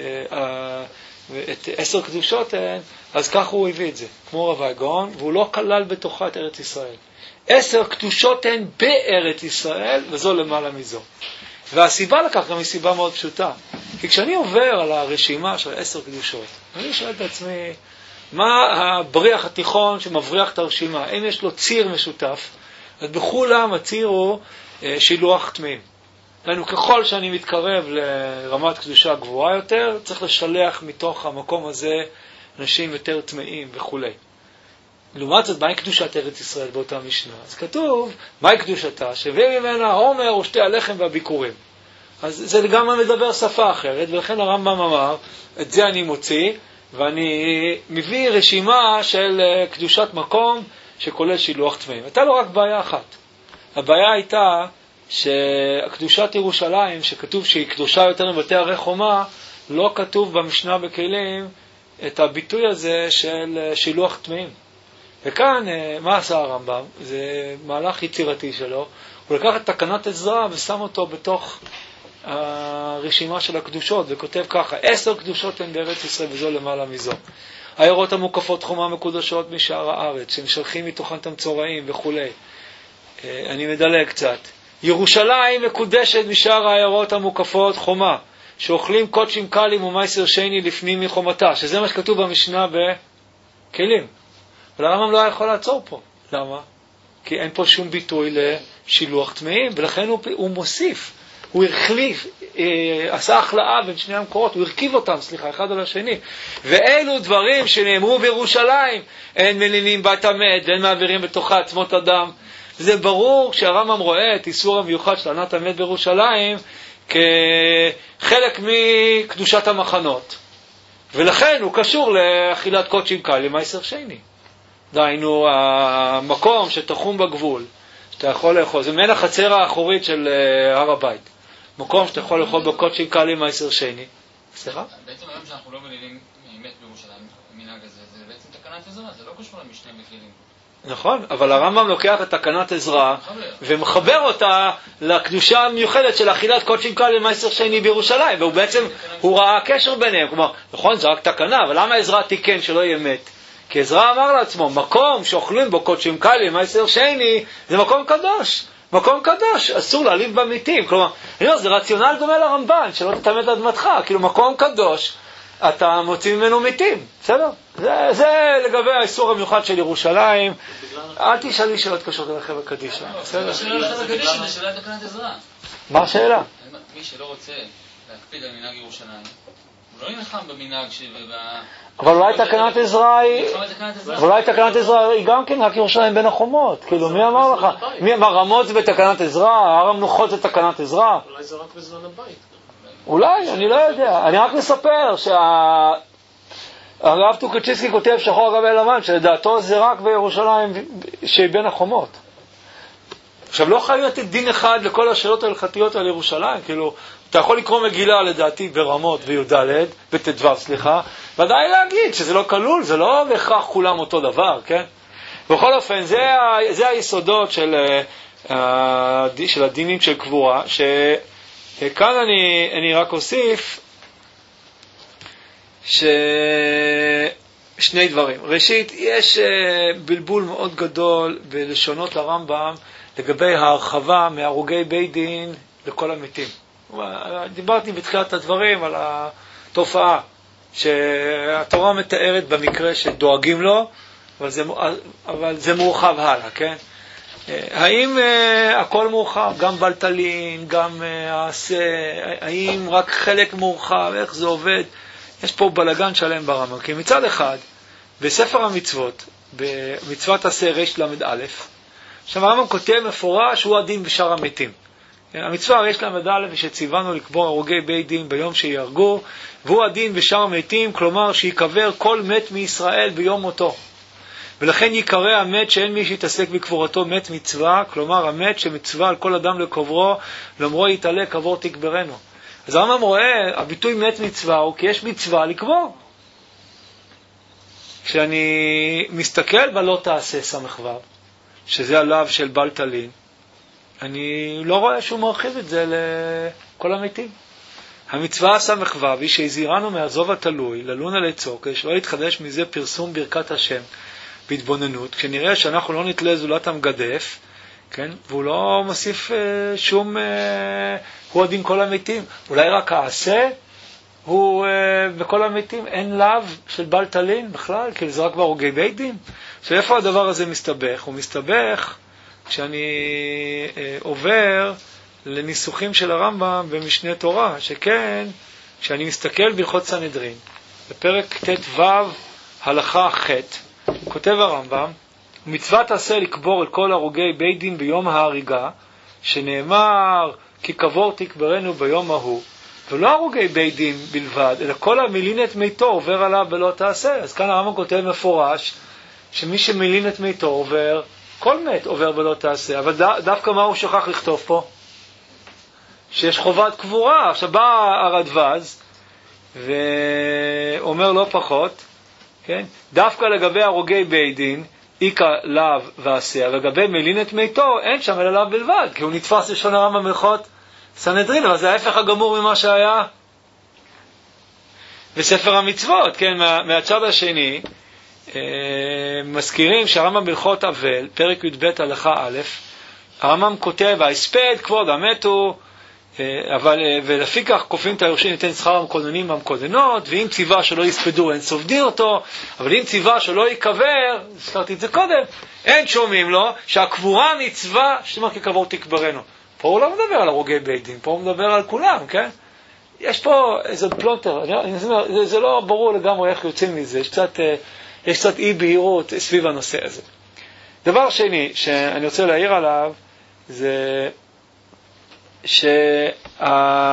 את 10 קדושות הן, אז כך הוא הביא את זה, כמו רבי גאון, והוא לא כלל בתוכה את ארץ ישראל. 10 קדושות הן בארץ ישראל, וזו למעלה מזו. והסיבה לכך גם היא סיבה מאוד פשוטה. כי כשאני עובר על הרשימה של 10 קדושות, אני שואל את עצמי, מה הבריח התיכון שמבריח את הרשימה? האם יש לו ציר משותף? אז בכולם הציר הוא שילוח טמאים. לנו ככל שאני מתקרב לרמת קדושה גבוהה יותר, צריך לשלח מתוך המקום הזה אנשים יותר טמאים וכו'. לעומת זאת, מהי קדושת ארץ ישראל באותה משנה? אז כתוב, מהי קדושתה? שווה ממנה העומר ושתי הלחם והביקורים. אז זה גם מדבר שפה אחרת, ולכן הרמב"ם אמר, את זה אני מוציא, ואני מביא רשימה של קדושת מקום שכולל שילוח טמאים. הייתה לו רק בעיה אחת. הבעיה הייתה שקדושת ירושלים, שכתוב שהיא קדושה יותר מבתי הרי חומה, לא כתוב במשנה בכלים את הביטוי הזה של שילוח טמאים. וכאן, מה עשה הרמב"ם? זה מהלך יצירתי שלו. הוא לקח את תקנת עזרא ושם אותו בתוך הרשימה של הקדושות, וכותב ככה, 10 קדושות הן בארץ ישראל וזו למעלה מזו. העיירות המוקפות חומה מקודשות משאר הארץ, שמשלחים מתוכן את המצורעים וכו'. אני מדלג קצת. ירושלים מקודשת משאר העיירות המוקפות חומה, שאוכלים קודשים קלים ומייסר שני לפנים מחומתה, שזה מה שכתוב במשנה בכלים. אבל הרמב"ם לא יכול לעצור פה. למה? כי אין פה שום ביטוי לשילוח טמאים, ולכן הוא מוסיף. הוא החליף, עשה החלאה בין שני המקורות, הוא הרכיב אותם, אחד על השני. ואלו דברים שנאמרו בירושלים, אין מלינים בה את המת, ואין מעבירים בתוכה עצמות אדם. זה ברור שהרמב"ם רואה את איסור המיוחד של הלנת המת בירושלים, כחלק מקדושת המחנות. ולכן הוא קשור לאכילת קודשים קלים מייסר שני. דהיינו, המקום שתחום בגבול, שאתה יכול לאכול, זה מעין החצר האחורית של הר הבית. מקום שאתה יכול לאכול בו קודשים קלים מעשר שני. סליחה? בעצם היום שאנחנו לא מלילים מת בירושלים, המנהג הזה, זה בעצם תקנת עזרא, זה לא קשור למשנה בכלים. נכון, אבל הרמב"ם לוקח את תקנת עזרא ומחבר אותה לקדושה המיוחדת של אכילת קודשים קלים מעשר שני בירושלים, והוא בעצם, הוא ראה קשר ביניהם. כלומר, נכון, זה רק תקנה, אבל למה עזרא תיקן שלא יהיה מת? כי עזרא אמר לעצמו, מקום שאוכלים בו קודשים קלים מעשר שני, זה מקום קדוש. מקום קדוש, אסור להעליב במתים. כלומר, זה רציונל דומה לרמב"ן, שלא תטמא את אדמתך. כאילו, מקום קדוש, אתה מוציא ממנו מתים. בסדר? זה לגבי האיסור המיוחד של ירושלים. אל תשאלי שאלות קשות על החברה קדישא. בסדר? השאלה על הקדישא זה שאלה תקנת עזרא. מה השאלה? מי שלא רוצה להקפיד על מנהג ירושלים, הוא לא נלחם במנהג אבל אולי תקנת עזרא היא גם כן רק ירושלים בין החומות. כאילו, מי אמר לך? רמות זה בתקנת עזרא, הר המנוחות זה תקנת עזרא. אולי זה רק בזמן הבית. אולי, אני לא יודע. אני רק מספר הרב טוקצ'יסקי כותב שחור על גבי לבן, שלדעתו זה רק בירושלים שהיא בין החומות. עכשיו, לא חייב לתת דין אחד לכל השאלות ההלכתיות על ירושלים. כאילו, אתה יכול לקרוא מגילה לדעתי ברמות וי"ד, בט"ו, סליחה, ודאי להגיד שזה לא כלול, זה לא בהכרח כולם אותו דבר, כן? בכל אופן, זה היסודות של הדינים של קבורה, שכאן אני רק אוסיף שני דברים. ראשית, יש בלבול מאוד גדול בלשונות הרמב"ם לגבי ההרחבה מהרוגי בית דין לכל המתים. דיברתי בתחילת הדברים על התופעה שהתורה מתארת במקרה שדואגים לו, אבל זה מורחב הלאה, כן? האם הכל מורחב, גם בלטלין, גם העשה, האם רק חלק מורחב, איך זה עובד? יש פה בלגן שלם ברמב"ם, כי מצד אחד, בספר המצוות, במצוות עשה רש למד א', שם הרמב"ם כותב מפורש, הוא הדין בשאר המתים. המצווה רש למד א' שציוונו לקבור הרוגי בית דין ביום שיהרגו, והוא הדין בשאר המתים, כלומר שיקבר כל מת מישראל ביום מותו. ולכן יקרא המת שאין מי שיתעסק בקבורתו מת מצווה, כלומר המת שמצווה על כל אדם לקברו, למרו יתעלה קבור תקברנו. אז הרמב"ם רואה, הביטוי מת מצווה הוא כי יש מצווה לקבור. כשאני מסתכל בלא תעשה סמ"ו, שזה הלאו של בלטלין, אני לא רואה שהוא מרחיב את זה לכל המתים. המצווה סמ"ו היא שהזהירנו מעזוב התלוי, ללון על עצו, כדי שלא יתחדש מזה פרסום ברכת השם בהתבוננות, כשנראה שאנחנו לא נתלה זולת המגדף, כן? והוא לא מוסיף שום, הוא הדין כל המתים. אולי רק העשה הוא בכל המתים, אין לאו של בלטלין בכלל, כי זה רק בהרוגי בית דין. שאיפה הדבר הזה מסתבך? הוא מסתבך כשאני עובר לניסוחים של הרמב"ם במשנה תורה, שכן, כשאני מסתכל בהלכות סנהדרין, בפרק ט"ו הלכה ח', כותב הרמב"ם, מצוות עשה לקבור את כל הרוגי בית דין ביום ההריגה, שנאמר כי קבור תקברנו ביום ההוא, ולא הרוגי בית דין בלבד, אלא כל המילין את מיתו עובר עליו ולא תעשה. אז כאן הרמב"ם כותב מפורש, שמי שמילין את מיתו עובר, כל מת עובר ולא תעשה. אבל דווקא מה הוא שכח לכתוב פה? שיש חובת קבורה. עכשיו בא הרדב"ז ואומר לא פחות, כן? דווקא לגבי הרוגי בית דין, איקה לאו ועשה, ולגבי מילין את מיתו, אין שם אלא לאו בלבד, כי הוא נתפס לשון הרמב"ם בהלכות סנהדרין, אבל זה ההפך הגמור ממה שהיה בספר המצוות, כן? מהצד השני, מזכירים שהרמב"ם בהלכות אבל, פרק י"ב הלכה א', הרמב"ם כותב, ההספד כבוד המתו, ולפיכך כופים את היורשים ניתן שכר המקודנים והמקודנות, ואם ציווה שלא יספדו אין סופדים אותו, אבל אם ציווה שלא יקבר, הזכרתי את זה קודם, אין שומעים לו שהקבורה מצווה שתאמר כי קבור תקברנו. פה הוא לא מדבר על הרוגי בית דין, פה הוא מדבר על כולם, כן? יש פה איזה פלונטר, זה לא ברור לגמרי איך יוצאים מזה, יש קצת אי בהירות סביב הנושא הזה. דבר שני שאני רוצה להעיר עליו, זה שהרס"ג,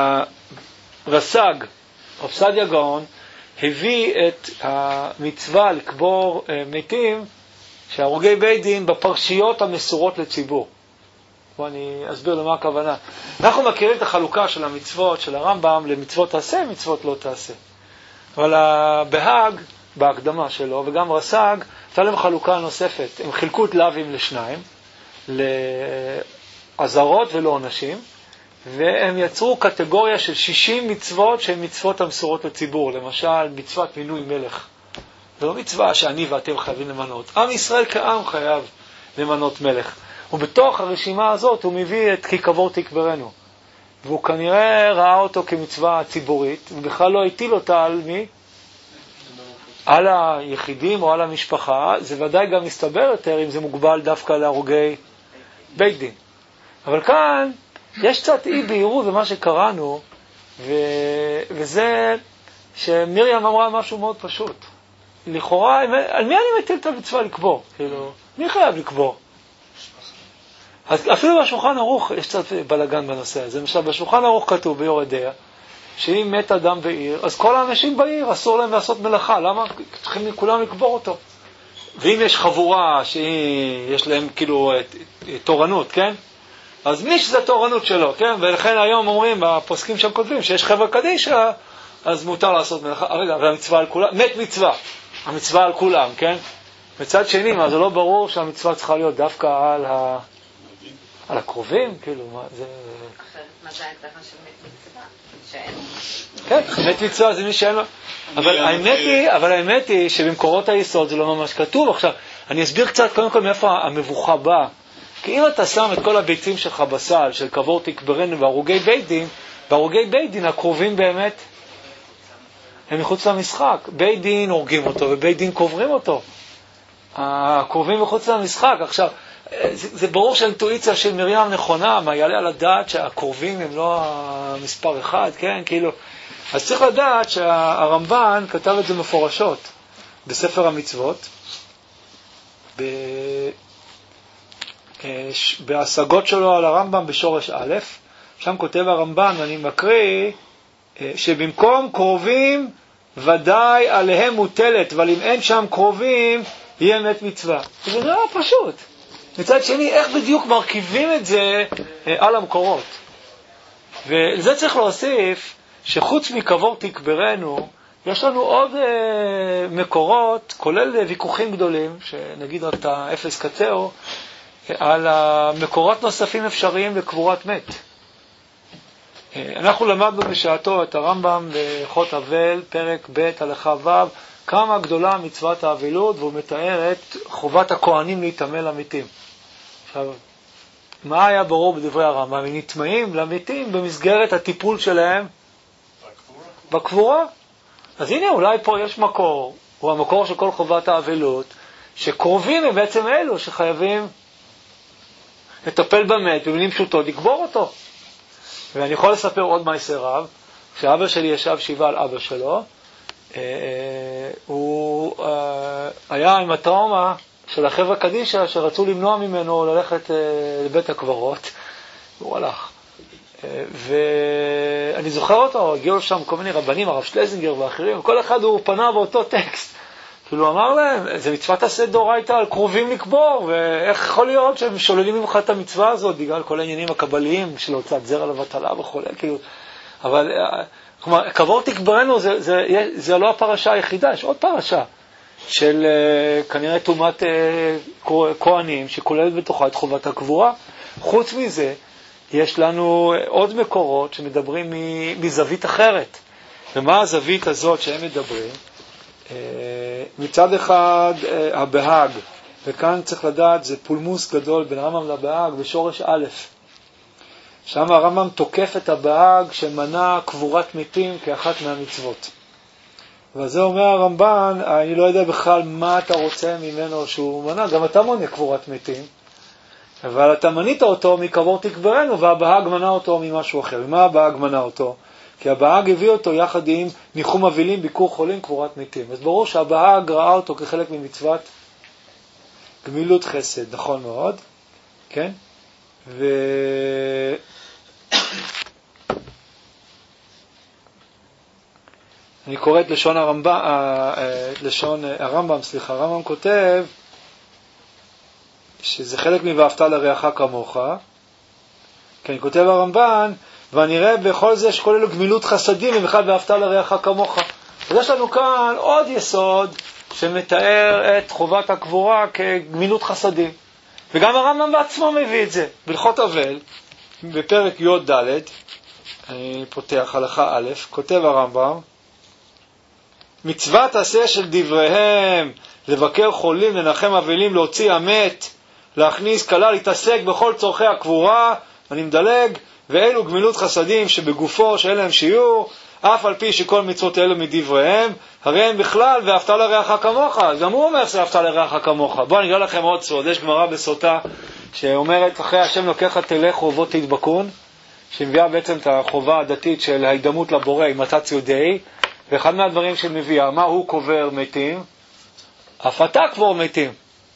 רב סעדיה גאון, הביא את המצווה לקבור מתים שהרוגי בית דין בפרשיות המסורות לציבור. בוא אני אסביר למה הכוונה. אנחנו מכירים את החלוקה של המצוות של הרמב"ם למצוות תעשה, מצוות לא תעשה. אבל בהאג, בהקדמה שלו, וגם רס"ג, הייתה להם חלוקה נוספת. הם חילקו את לאווים לשניים, לעזרות ולעונשים, והם יצרו קטגוריה של 60 מצוות שהן מצוות המסורות לציבור. למשל, מצוות מינוי מלך. זו לא מצווה שאני ואתם חייבים למנות. עם ישראל כעם חייב למנות מלך. ובתוך הרשימה הזאת הוא מביא את כי קבור תקברנו. והוא כנראה ראה אותו כמצווה ציבורית, ובכלל לא הטיל אותה על מי? על היחידים או על המשפחה. זה ודאי גם מסתבר יותר אם זה מוגבל דווקא להרוגי בית דין. אבל כאן יש קצת אי בהירות במה שקראנו, וזה שמרים אמרה משהו מאוד פשוט. לכאורה, על מי אני מטיל את המצווה לקבור? כאילו, מי חייב לקבור? אז אפילו בשולחן ערוך יש קצת בלגן בנושא הזה. למשל, בשולחן ערוך כתוב ביורדיה, שאם מת אדם בעיר, אז כל האנשים בעיר אסור להם לעשות מלאכה. למה? צריכים כולם לקבור אותו. ואם יש חבורה שיש להם כאילו תורנות, כן? אז מי שזה תורנות שלו, כן? ולכן היום אומרים, הפוסקים שם כותבים, שיש חברה קדישה, אז מותר לעשות מלאכה. רגע, והמצווה על כולם, מת מצווה. המצווה על כולם, כן? מצד שני, מה, זה לא ברור שהמצווה צריכה להיות דווקא על הקרובים? כאילו, מה, זה... מה זה ההגדרה של מת מצווה? שאין? כן, מת מצווה זה מי שאין לו... אבל האמת היא שבמקורות היסוד זה לא ממש כתוב. עכשיו, אני אסביר קצת קודם כל מאיפה המבוכה באה. כי אם אתה שם את כל הביצים שלך בסל, של קבור תקברנו והרוגי בית דין, בהרוגי בית דין הקרובים באמת הם מחוץ למשחק. בית דין הורגים אותו ובית דין קוברים אותו. הקרובים מחוץ למשחק. עכשיו, זה ברור שהאינטואיציה של מרים נכונה, מה יעלה על הדעת שהקרובים הם לא המספר אחד, כן? כאילו, אז צריך לדעת שהרמב"ן כתב את זה מפורשות בספר המצוות, בהשגות שלו על הרמב"ם בשורש א', שם כותב הרמב"ן, ואני מקריא, שבמקום קרובים ודאי עליהם מוטלת, אבל אם אין שם קרובים יהיה מת מצווה. זה נראה פשוט. מצד שני, איך בדיוק מרכיבים את זה על המקורות? ולזה צריך להוסיף שחוץ מקבור תקברנו, יש לנו עוד מקורות, כולל ויכוחים גדולים, שנגיד רק את האפס קצהו, על המקורות נוספים אפשריים לקבורת מת. אנחנו למדנו בשעתו את הרמב"ם בחוט אבל, פרק ב' הלכה ו', כמה גדולה מצוות האבלות, והוא מתאר את חובת הכהנים להתאמן למתים. עכשיו, מה היה ברור בדברי הרמב"ם? הם נטמעים למתים במסגרת הטיפול שלהם בקבורה. אז הנה, אולי פה יש מקור, הוא המקור של כל חובת האבלות, שקרובים הם בעצם אלו שחייבים לטפל במת, במילים פשוטות, לקבור אותו. ואני יכול לספר עוד מעשה רב, כשאבא שלי ישב שבעה על אבא שלו, הוא היה עם הטראומה של החברה קדישה שרצו למנוע ממנו ללכת לבית הקברות, והוא הלך. ואני זוכר אותו, הגיעו שם כל מיני רבנים, הרב שלזינגר ואחרים, כל אחד הוא פנה באותו טקסט. כאילו אמר להם, זה מצוות עשה דאורייתא על קרובים לקבור, ואיך יכול להיות שהם שוללים ממך את המצווה הזאת, בגלל כל העניינים הקבליים של הוצאת זרע לבטלה וכו'. כאילו, אבל, כלומר, קבור תקברנו זה לא הפרשה היחידה, יש עוד פרשה של כנראה תומת כהנים, שכוללת בתוכה את חובת הקבורה. חוץ מזה, יש לנו עוד מקורות שמדברים מזווית אחרת. ומה הזווית הזאת שהם מדברים? מצד אחד הבהאג, וכאן צריך לדעת, זה פולמוס גדול בין הרמב"ם לבהאג בשורש א'. שם הרמב"ם תוקף את הבהאג שמנע קבורת מתים כאחת מהמצוות. וזה אומר הרמב"ן, אני לא יודע בכלל מה אתה רוצה ממנו שהוא מנע, גם אתה מונע קבורת מתים, אבל אתה מנית אותו מקבור תקברנו, והבהאג מנע אותו ממשהו אחר. ומה הבהאג מנע אותו? כי הבהאג הביא אותו יחד עם ניחום אבלים, ביקור חולים, קבורת מתים. אז ברור שהבהאג ראה אותו כחלק ממצוות גמילות חסד, נכון מאוד, כן? אני קורא את לשון הרמב"ם, הרמב"ם כותב שזה חלק מ"ואהבת לרעך כמוך", כן, כותב הרמב"ן, ונראה בכל זה שכל אלו גמילות חסדים, ובכלל ואהבת לרעך כמוך. אז יש לנו כאן עוד יסוד שמתאר את חובת הקבורה כגמילות חסדים. וגם הרמב"ם בעצמו מביא את זה. בהלכות אבל, בפרק י' ד', אני פותח הלכה א', כותב הרמב"ם, מצוות עשה של דבריהם, לבקר חולים, לנחם אבלים, להוציא המת, להכניס כלל, להתעסק בכל צורכי הקבורה, אני מדלג, ואלו גמילות חסדים שבגופו שאין להם שיעור, אף על פי שכל מצוות אלו מדבריהם, הרי הם בכלל ואהבת לרעך כמוך. גם הוא אומר שאהבת לרעך כמוך. בואו אני אגלה לכם עוד סוד. יש גמרא בסוטה שאומרת, אחרי השם לוקח תלכו ובוא תדבקון, שמביאה בעצם את החובה הדתית של ההידמות לבורא עם מתת יודעי, ואחד מהדברים שמביאה, מה הוא קובר מתים? אף אתה קבור מתים.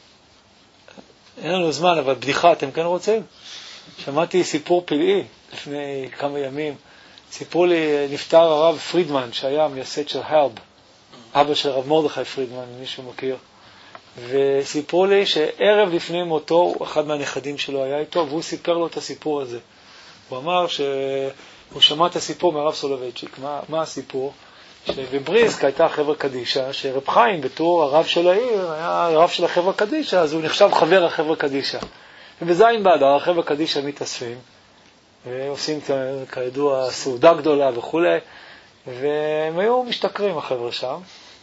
אין לנו זמן, אבל בדיחה אתם כן רוצים? שמעתי סיפור פלאי לפני כמה ימים. סיפרו לי, נפטר הרב פרידמן, שהיה מייסד של הלב, אבא של הרב מרדכי פרידמן, אם מישהו מכיר. וסיפרו לי שערב לפני מותו, אחד מהנכדים שלו היה איתו, והוא סיפר לו את הסיפור הזה. הוא אמר שהוא שמע את הסיפור מהרב סולובייצ'יק. מה הסיפור? שבבריסק הייתה חברה קדישה, שרב חיים בתור הרב של העיר היה הרב של החברה קדישה, אז הוא נחשב חבר החברה קדישה. ובזין באדר החברה קדישה מתאספים, ועושים כידוע סעודה גדולה וכו', והם היו משתכרים החבר'ה שם,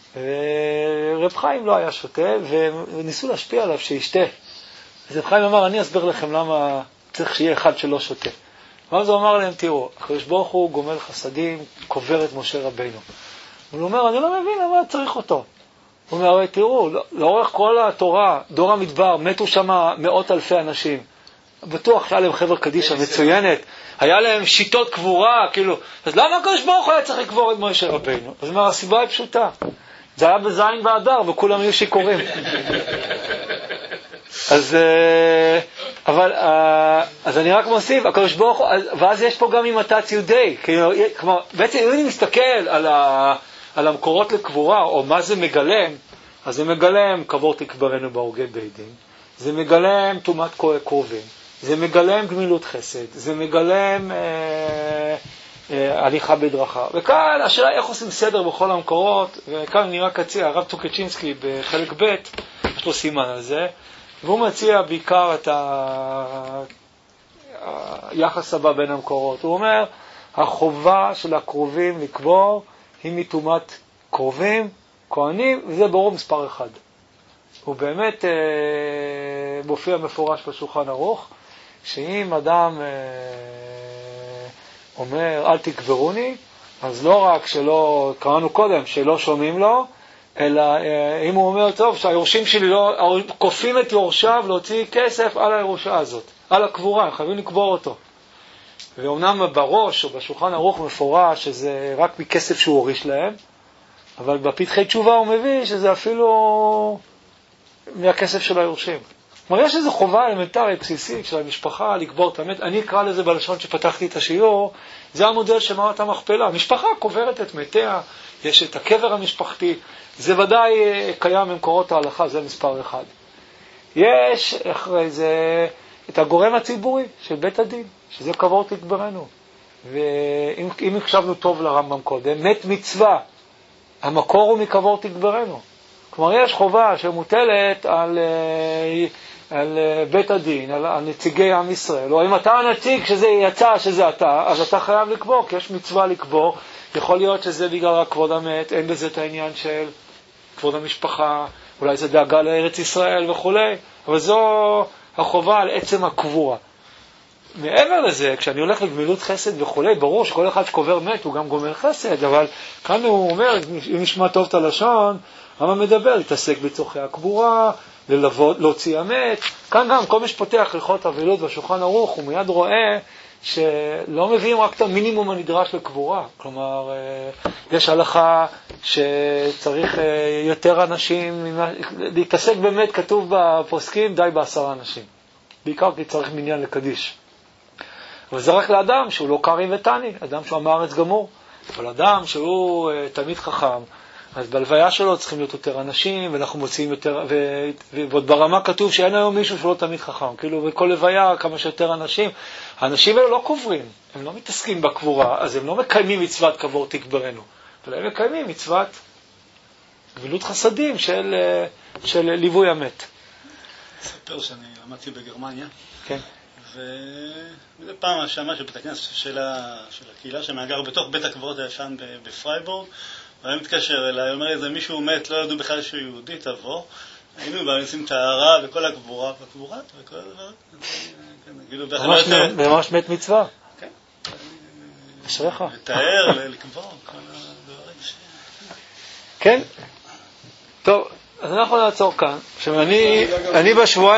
ורב חיים לא היה שותה, וניסו להשפיע עליו שישתה. אז רב חיים אמר, אני אסביר לכם למה צריך שיהיה אחד שלא שותה. ואז הוא אמר להם, תראו, הקדוש ברוך הוא גומל חסדים, קובר את משה רבינו. הוא אומר, אני לא מבין למה צריך אותו. הוא אומר, תראו, לאורך כל התורה, דור המדבר, מתו שם מאות אלפי אנשים. בטוח שהיה להם חברה קדישה מצוינת, היה להם שיטות קבורה, כאילו, אז למה הקדוש ברוך הוא היה צריך לקבור את משה רבינו? אז מה, הסיבה היא פשוטה. זה היה בזין באדר, וכולם היו שיכורים. אז אני רק מוסיף, הקדוש ברוך הוא, ואז יש פה גם מתת יודעי, כלומר, בעצם אם אני מסתכל על המקורות לקבורה, או מה זה מגלם, אז זה מגלם קבור תקברנו בהורגי בית דין, זה מגלם טומאת קרובים, זה מגלם גמילות חסד, זה מגלם הליכה בדרכה. וכאן השאלה איך עושים סדר בכל המקורות, וכאן אני רק אציע, הרב טוקצ'ינסקי בחלק ב' יש לו סימן על זה, והוא מציע בעיקר את היחס הבא בין המקורות. הוא אומר, החובה של הקרובים לקבור היא מטומאת קרובים, כהנים, וזה ברור מספר אחד. הוא באמת מופיע מפורש בשולחן ערוך, שאם אדם אומר אל תקברוני, אז לא רק שלא, קראנו קודם, שלא שומעים לו, אלא אם הוא אומר, טוב, שהיורשים שלי לא, כופים את יורשיו להוציא כסף על הירושה הזאת, על הקבורה, הם חייבים לקבור אותו. ואומנם בראש או בשולחן ערוך מפורש שזה רק מכסף שהוא הוריש להם, אבל בפתחי תשובה הוא מביא שזה אפילו מהכסף של היורשים. כלומר, יש איזו חובה אלמנטרית בסיסית של המשפחה לקבור את המת. אני אקרא לזה בלשון שפתחתי את השיעור, זה המודל של מערת המכפלה. המשפחה קוברת את מתיה, יש את הקבר המשפחתי, זה ודאי קיים במקורות ההלכה, זה מספר אחד. יש אחרי זה את הגורם הציבורי של בית הדין, שזה קבור תקברנו. ואם הקשבנו טוב לרמב"ם קודם, מת מצווה, המקור הוא מקבור תקברנו. כלומר, יש חובה שמוטלת על בית הדין, על נציגי עם ישראל. או אם אתה הנציג שזה יצא שזה אתה, אז אתה חייב לקבור, כי יש מצווה לקבור. יכול להיות שזה בגלל כבוד המת, אין בזה את העניין של כבוד המשפחה, אולי זה דאגה לארץ ישראל וכו'. אבל זו החובה על עצם הקבורה. מעבר לזה, כשאני הולך לגמילות חסד וכו', ברור שכל אחד שקובר מת הוא גם גומל חסד, אבל כאן הוא אומר, אם נשמע טוב את הלשון, למה מדבר? להתעסק בצורכי הקבורה, להוציא המת. כאן גם כל מי שפותח הלכות אבלות בשולחן ערוך, הוא מיד רואה שלא מביאים רק את המינימום הנדרש לקבורה. כלומר, יש הלכה שצריך יותר אנשים, להתעסק באמת, כתוב בפוסקים, די ב10 אנשים. בעיקר כי צריך מניין לקדיש. אבל זה רק לאדם שהוא לא קרי ותני, אדם שהוא עם הארץ גמור. אבל אדם שהוא תלמיד חכם, אז בלוויה שלו צריכים להיות יותר אנשים, ואנחנו מוצאים יותר, ועוד ברמה כתוב שאין היום מישהו שלא תמיד חכם, כאילו בכל לוויה כמה שיותר אנשים. האנשים האלה לא קוברים, הם לא מתעסקים בקבורה, אז הם לא מקיימים מצוות קבור תקברנו, אבל הם מקיימים מצוות גמילות חסדים של ליווי המת. אספר שאני למדתי בגרמניה, כן. ומדי פעם השמה של בית הכנסת של הקהילה שמאגר בתוך בית הקברות הישן בפרייבורג, והיה מתקשר אליי, אומר איזה מישהו מת, לא ידעו בכלל שהוא יהודי, תבוא. היינו בעצים את הערה וכל הקבורה וכל הדבר. ממש מת מצווה. כן. אשריך. לתאר, לקבור, כל הדברים ש... כן. טוב, אז אנחנו נעצור כאן. אני בשבועיים